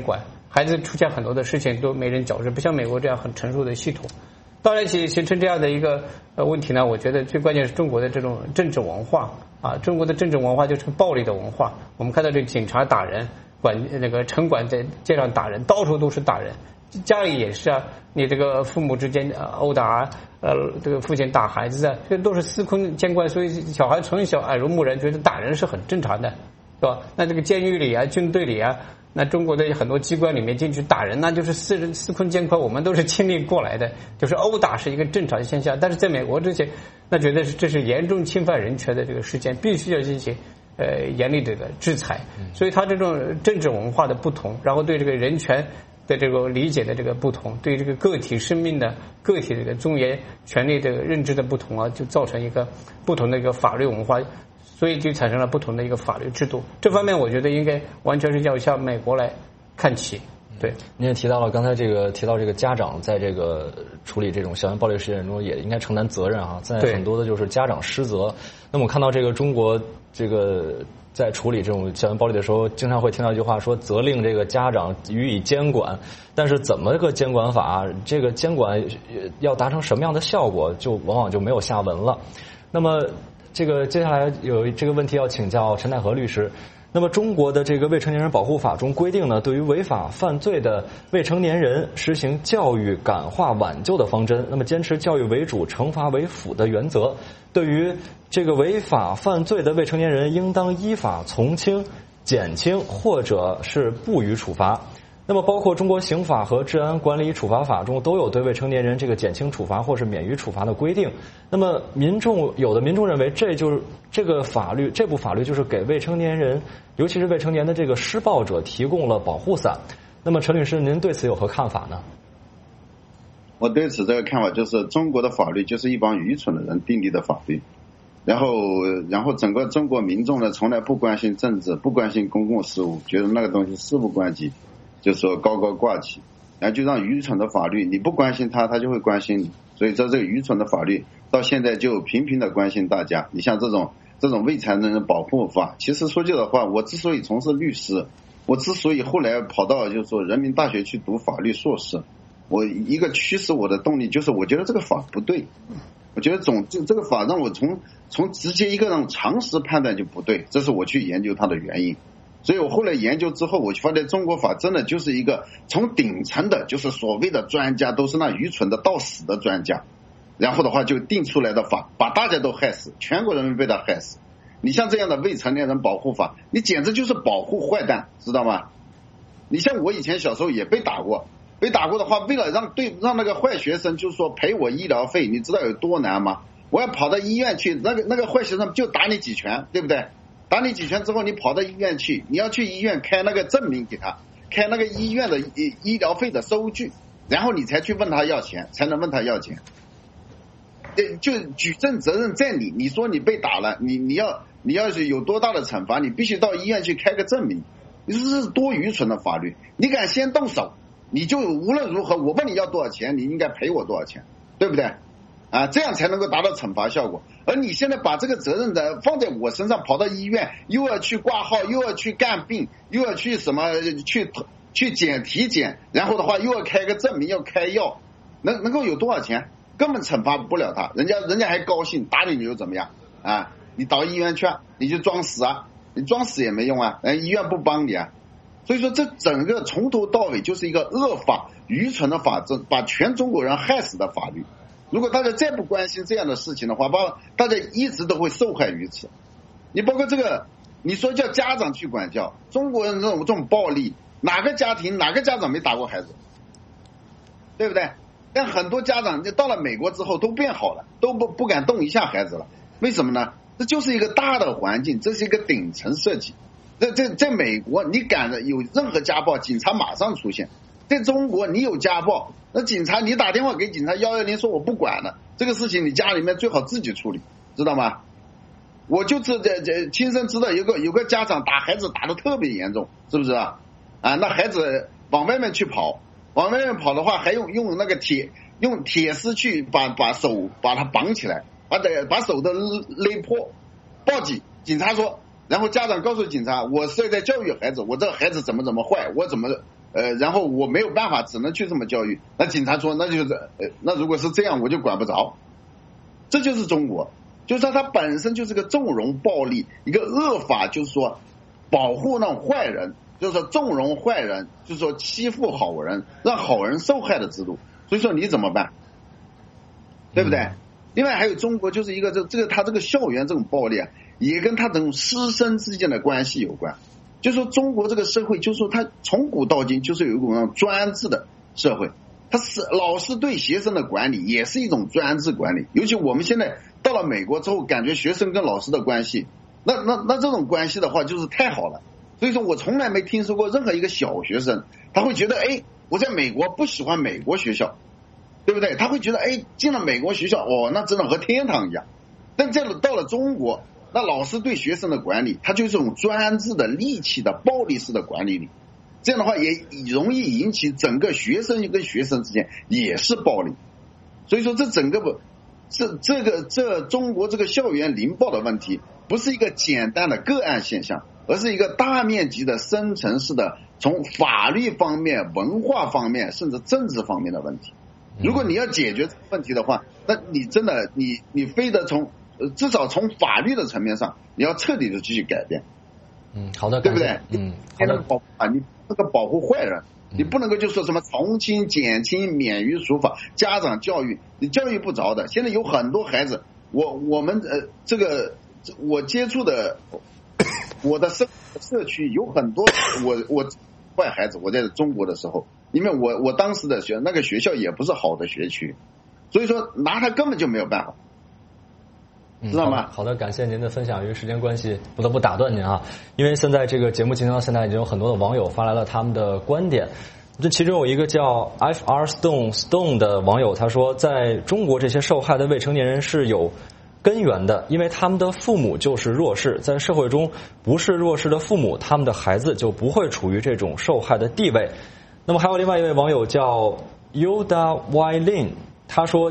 孩子出现很多的事情都没人矫正，不像美国这样很成熟的系统。当然形成这样的一个问题呢，我觉得最关键是中国的这种政治文化啊，中国的政治文化就是暴力的文化。我们看到这警察打人，城管在街上打人，到处都是打人，家里也是啊，你这个父母之间殴打，这个父亲打孩子的，这都是司空见惯，所以小孩从小耳濡目染，觉得打人是很正常的，是吧？那这个监狱里啊，军队里啊。那中国的很多机关里面进去打人，那就是司空见惯，我们都是经历过来的，就是殴打是一个正常现象。但是在美国这些，那觉得这是严重侵犯人权的这个事件，必须要进行严厉这个制裁。所以他这种政治文化的不同，然后对这个人权的这个理解的这个不同，对这个个体生命的个体这个尊严权利的认知的不同啊，就造成一个不同的一个法律文化。所以就产生了不同的一个法律制度，这方面我觉得应该完全是要向美国来看齐。对， 您也提到了刚才提到这个家长在这个处理这种校园暴力事件中也应该承担责任啊，在很多的就是家长失责。那么我看到这个中国这个在处理这种校园暴力的时候，经常会听到一句话说责令这个家长予以监管，但是怎么个监管法，这个监管要达成什么样的效果，就往往就没有下文了。那么这个接下来有这个问题要请教陈太和律师。那么中国的这个未成年人保护法中规定呢，对于违法犯罪的未成年人实行教育、感化、挽救的方针，那么坚持教育为主、惩罚为辅的原则。对于这个违法犯罪的未成年人，应当依法从轻、减轻或者是不予处罚。那么包括中国刑法和治安管理处罚法中都有对未成年人这个减轻处罚或是免于处罚的规定。那么有的民众认为这部法律就是给未成年人，尤其是未成年的这个施暴者提供了保护伞。那么陈律师，您对此有何看法呢？ 我对此这个看法就是中国的法律就是一帮愚蠢的人订立的法律，然后整个中国民众呢从来不关心政治，不关心公共事务，觉得那个东西事不关己，就说高高挂起，然后就让愚蠢的法律，你不关心他就会关心你。所以这个愚蠢的法律到现在就频频的关心大家。你像这种未成年人保护法，其实说句的话，我之所以从事律师，我之所以后来跑到就是说人民大学去读法律硕士，我一个驱使我的动力就是我觉得这个法不对，我觉得这个法让我从直接一个让常识判断就不对，这是我去研究它的原因。所以我后来研究之后，我发现中国法真的就是一个从顶层的就是所谓的专家都是那愚蠢的到死的专家，然后的话就定出来的法，把大家都害死，全国人民被他害死。你像这样的未成年人保护法，你简直就是保护坏蛋，知道吗？你像我以前小时候也被打过的话，为了让那个坏学生就是说赔我医疗费，你知道有多难吗？我要跑到医院去，那个坏学生就打你几拳，对不对？打你几拳之后，你跑到医院去，你要去医院开那个证明给他，开那个医院的医疗费的收据，然后你才去问他要钱，才能问他要钱。就举证责任在你，你说你被打了，你要是有多大的惩罚，你必须到医院去开个证明。你说这是多愚蠢的法律！你敢先动手，你就无论如何，我问你要多少钱，你应该赔我多少钱，对不对？啊，这样才能够达到惩罚效果。而你现在把这个责任的放在我身上，跑到医院又要去挂号，又要去干病，又要去什么去体检，然后的话又要开个证明，要开药，能够有多少钱？根本惩罚不了他，人家还高兴，打你又怎么样啊？你到医院去，你就装死啊，你装死也没用啊，医院不帮你啊。所以说这整个从头到尾就是一个恶法、愚蠢的法治，把全中国人害死的法律。如果大家再不关心这样的事情的话，大家一直都会受害于此。你包括这个，你说叫家长去管教，中国人这种暴力，哪个家长没打过孩子，对不对？但很多家长就到了美国之后都变好了，都不敢动一下孩子了。为什么呢？这就是一个大的环境，这是一个顶层设计。在美国，你敢有任何家暴，警察马上出现。在中国，你有家暴，那警察你打电话给警察110说我不管了，这个事情你家里面最好自己处理，知道吗？我就是亲身知道有个家长打孩子打得特别严重，是不是啊？那孩子往外面去跑，往外面跑的话还用那个铁丝去把手把他绑起来，把手都勒破，报警察说，然后家长告诉警察，我是在教育孩子，我这个孩子怎么坏，我怎么然后我没有办法，只能去这么教育。那警察说，那就是那如果是这样，我就管不着。这就是中国，就是说它本身就是个纵容暴力，一个恶法，就是说保护那种坏人，就是说纵容坏人，就是说欺负好人，让好人受害的制度。所以说你怎么办？对不对？另外还有中国就是一个他这个校园这种暴力啊，也跟他这种师生之间的关系有关。就说中国这个社会，就说他从古到今就是有一种专制的社会，他是老师对学生的管理也是一种专制管理。尤其我们现在到了美国之后，感觉学生跟老师的关系，那这种关系的话就是太好了。所以说我从来没听说过任何一个小学生他会觉得我在美国不喜欢美国学校，对不对？他会觉得进了美国学校那真的和天堂一样。但到了中国，那老师对学生的管理，他就是这种专制的戾气的暴力式的管理力，这样的话也容易引起整个学生跟学生之间也是暴力。所以说这整个这中国这个校园凌暴的问题不是一个简单的个案现象，而是一个大面积的深层次的从法律方面、文化方面甚至政治方面的问题。如果你要解决这个问题的话，那你真的你非得至少从法律的层面上，你要彻底的去改变。 好的， 对不对？ 好的， 你这个保护坏人，你不能够就说什么从轻、减轻、免于处罚，家长教育你教育不着的。现在有很多孩子，我们我接触的我的社区有很多我坏孩子，我在中国的时候，因为我当时的那个学校也不是好的学区，所以说拿他根本就没有办法。知道吗？ 好的，感谢您的分享。由于时间关系，不得不打断您啊，因为现在这个节目进行到现在，已经有很多的网友发来了他们的观点。这其中有一个叫 FR Stone 的网友，他说，在中国这些受害的未成年人是有根源的，因为他们的父母就是弱势，在社会中不是弱势的父母，他们的孩子就不会处于这种受害的地位。那么还有另外一位网友叫 Yoda Y Lin， 他说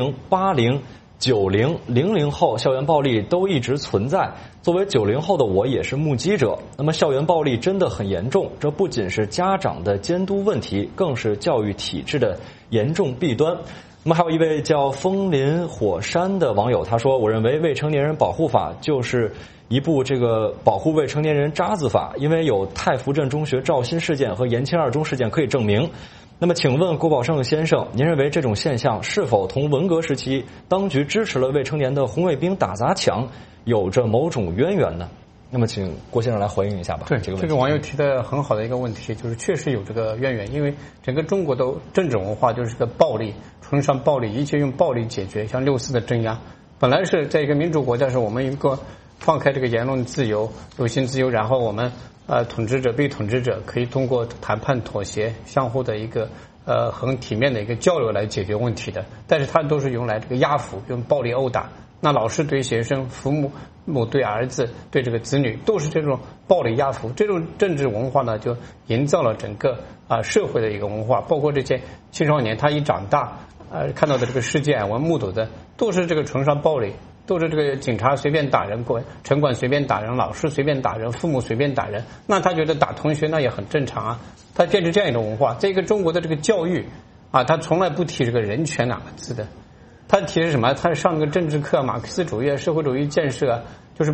70、80、90、00后校园暴力都一直存在。作为90后的我也是目击者。那么校园暴力真的很严重，这不仅是家长的监督问题，更是教育体制的严重弊端。那么还有一位叫风林火山的网友，他说，我认为未成年人保护法就是一部这个保护未成年人渣子法，因为有太福镇中学赵鑫事件和延庆二中事件可以证明。那么请问郭宝胜先生，您认为这种现象是否同文革时期当局支持了未成年的红卫兵打砸抢有着某种渊源呢？那么请郭先生来回应一下吧。 对， 这个网友提的很好的一个问题，就是确实有这个渊源，因为整个中国的政治文化就是个暴力，崇尚暴力，一切用暴力解决，像6·4的镇压，本来是在一个民主国家是我们一个放开这个言论自由、有形自由，然后我们统治者、被统治者可以通过谈判妥协、相互的一个很体面的一个交流来解决问题的，但是它都是用来这个压服，用暴力殴打。那老师对学生，父母对儿子，对这个子女，都是这种暴力压服。这种政治文化呢，就营造了整个社会的一个文化，包括这些青少年，他一长大看到的这个世界，我们目睹的都是这个崇尚暴力，都是这个警察随便打人，城管随便打人，老师随便打人，父母随便打人，那他觉得打同学那也很正常啊。他坚持这样一种文化。这个中国的这个教育他从来不提这个人权2个字的。他提的是什么？他上个政治课，马克思主义、社会主义建设，就是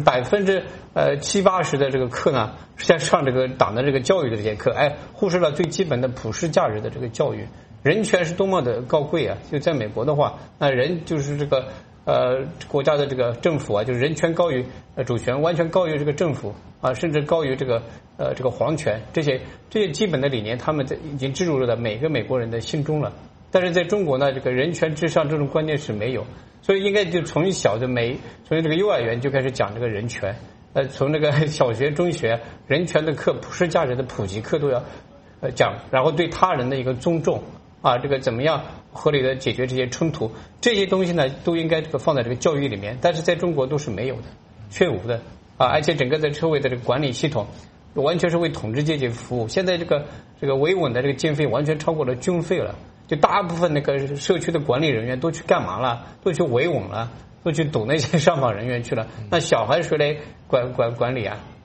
70%、80%的这个课呢，是在上这个党的这个教育的这些课，忽视了最基本的普世价值的这个教育。人权是多么的高贵啊！就在美国的话，那人就是这个国家的这个政府就是人权高于主权，完全高于这个政府甚至高于这个皇权。这些基本的理念，他们已经植入了每个美国人的心中了。但是在中国呢，这个人权至上这种观念是没有，所以应该就从小从这个幼儿园就开始讲这个人权，从这个小学、中学人权的课、普世价值的普及课都要讲，然后对他人的一个尊重这个怎么样合理的解决这些冲突，这些东西呢都应该这个放在这个教育里面，但是在中国都是没有的，缺无的而且整个在社会的这个管理系统完全是为统治阶级服务。现在这个维稳的这个经费完全超过了军费了。就大部分那个社区的管理人员都去干嘛了？都去维稳了，都去堵那些上访人员去了。那小孩谁来管理啊？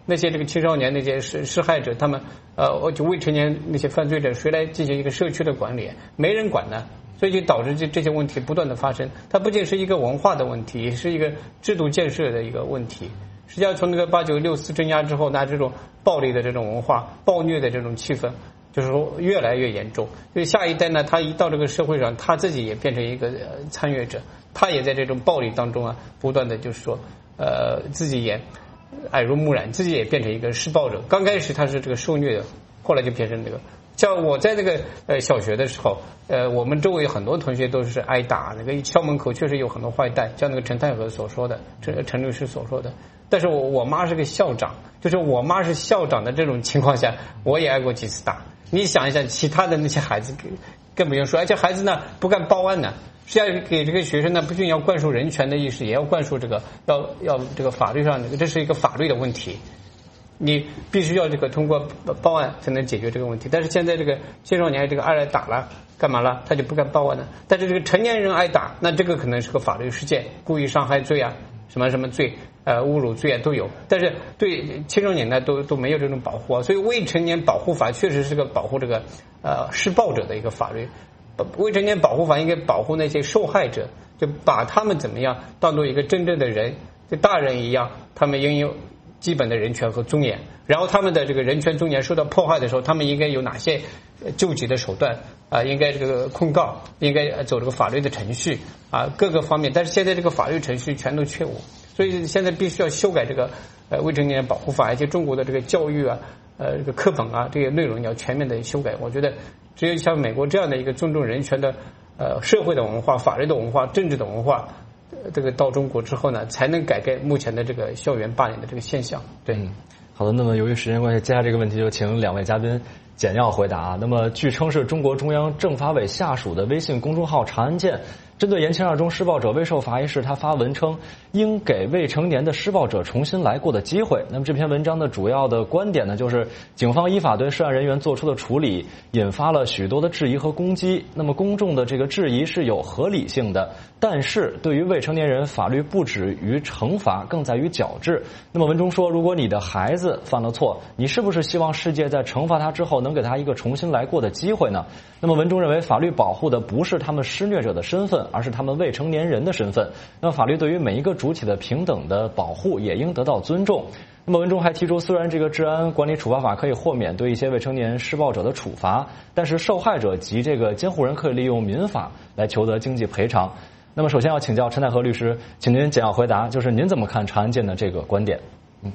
那些这个青少年那些施害者，他们就未成年那些犯罪者，谁来进行一个社区的管理？没人管呢，所以就导致这些问题不断的发生。它不仅是一个文化的问题，也是一个制度建设的一个问题。实际上，从那个8964镇压之后，那这种暴力的这种文化、暴虐的这种气氛，就是说越来越严重。所以下一代呢，他一到这个社会上，他自己也变成一个参与者，他也在这种暴力当中啊，不断的就是说，自己也耳濡目染，自己也变成一个施暴者。刚开始他是这个受虐的，后来就变成这个。像我在那个小学的时候，我们周围很多同学都是挨打，那个校门口确实有很多坏蛋，像那个陈太和所说的，陈律师所说的。但是我妈是个校长，就是我妈是校长的这种情况下，我也挨过几次打。你想一想，其他的那些孩子更不用说，而且孩子呢不敢报案呢。是要给这个学生呢，不仅要灌输人权的意识，也要灌输这个要这个法律上的，这是一个法律的问题。你必须要这个通过报案才能解决这个问题。但是现在这个青少年这个挨打了，干嘛了？他就不敢报案了。但是这个成年人挨打，那这个可能是个法律事件，故意伤害罪啊，什么什么罪，侮辱罪啊都有。但是对青少年呢，都没有这种保护啊。所以未成年保护法确实是个保护这个施暴者的一个法律。未成年保护法应该保护那些受害者，就把他们怎么样当做一个真正的人，就大人一样，他们应有基本的人权和尊严。然后他们的这个人权尊严受到迫害的时候，他们应该有哪些救济的手段啊？应该这个控告，应该走这个法律的程序啊，各个方面。但是现在这个法律程序全都缺无，所以现在必须要修改这个未成年人保护法，而且中国的这个教育啊，这个课本啊，这些内容要全面的修改。我觉得只有像美国这样的一个尊重人权的社会的文化、法律的文化、政治的文化，这个到中国之后呢，才能改变目前的这个校园霸凌的这个现象。对， 好的，那么由于时间关系，接下来这个问题就请两位嘉宾简要回答。那么据称是中国中央政法委下属的微信公众号长安见，针对延庆二中施暴者未受罚一事，他发文称应给未成年的施暴者重新来过的机会。那么这篇文章的主要的观点呢，就是警方依法对涉案人员做出的处理引发了许多的质疑和攻击。那么公众的这个质疑是有合理性的，但是对于未成年人，法律不止于惩罚，更在于矫治。那么文中说，如果你的孩子犯了错，你是不是希望世界在惩罚他之后能给他一个重新来过的机会呢？那么文中认为，法律保护的不是他们施虐者的身份，而是他们未成年人的身份。那么法律对于每一个主体的平等的保护也应得到尊重。那么文中还提出，虽然这个治安管理处罚法可以豁免对一些未成年施暴者的处罚，但是受害者及这个监护人可以利用民法来求得经济赔偿。那么首先要请教陈太和律师，请您简要回答，就是您怎么看长安见的这个观点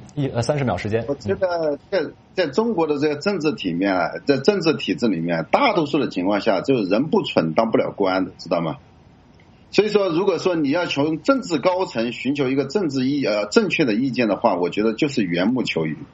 ？30秒时间。 我觉得在中国的这个政治体面啊，在政治体制里面，大多数的情况下，就是人不蠢当不了官的，知道吗？所以说，如果说你要从政治高层寻求一个正确的意见的话，我觉得就是缘木求鱼。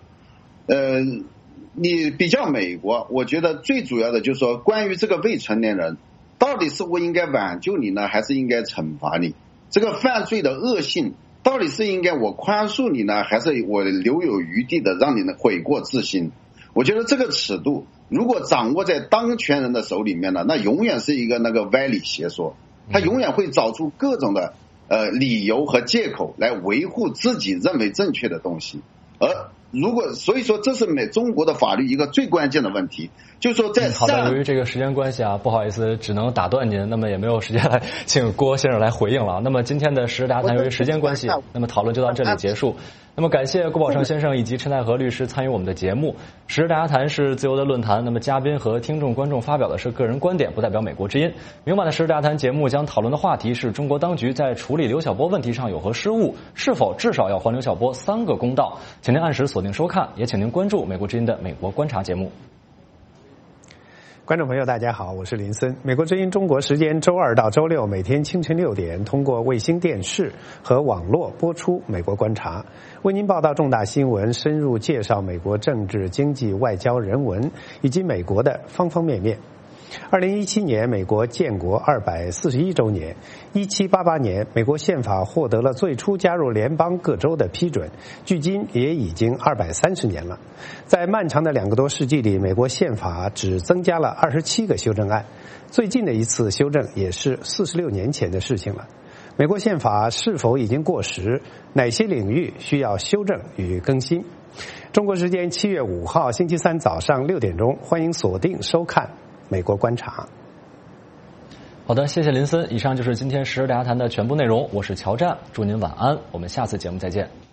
你比较美国，我觉得最主要的就是说，关于这个未成年人，到底是我应该挽救你呢，还是应该惩罚你？这个犯罪的恶性，到底是应该我宽恕你呢，还是我留有余地的让你能悔过自新？我觉得这个尺度如果掌握在当权人的手里面呢，那永远是一个那个歪理邪说，他永远会找出各种的理由和借口来维护自己认为正确的东西。所以说这是中国的法律一个最关键的问题，就是说在好的，由于这个时间关系啊，不好意思，只能打断您，那么也没有时间来请郭先生来回应了。那么今天的时事大家谈由于时间关系，那么讨论就到这里结束。那么感谢郭宝胜先生以及陈太和律师参与我们的节目。时事大家谈是自由的论坛，那么嘉宾和听众观众发表的是个人观点，不代表美国之音。明晚的时事大家谈节目将讨论的话题是中国当局在处理刘晓波问题上有何失误，是否至少要还刘晓波3个公道。请您按时锁定收看，也请您关注美国之音的美国观察节目。 观众朋友大家好，我是林森。美国之音中国时间周2到周6每天清晨6点通过卫星电视和网络播出美国观察，为您报道重大新闻，深入介绍美国政治、经济、外交、人文以及美国的方方面面。2017年美国建国241周年，1788年美国宪法获得了最初加入联邦各州的批准，距今也已经230年了。在漫长的2个多世纪里，美国宪法只增加了27个修正案，最近的一次修正也是46年前的事情了。 美国宪法是否已经过时？哪些领域需要修正与更新？中国时间7月5号星期三早上6点钟，欢迎锁定收看《美国观察》。 好的，谢谢林森。以上就是今天时事大家谈的全部内容，我是乔战，祝您晚安，我们下次节目再见。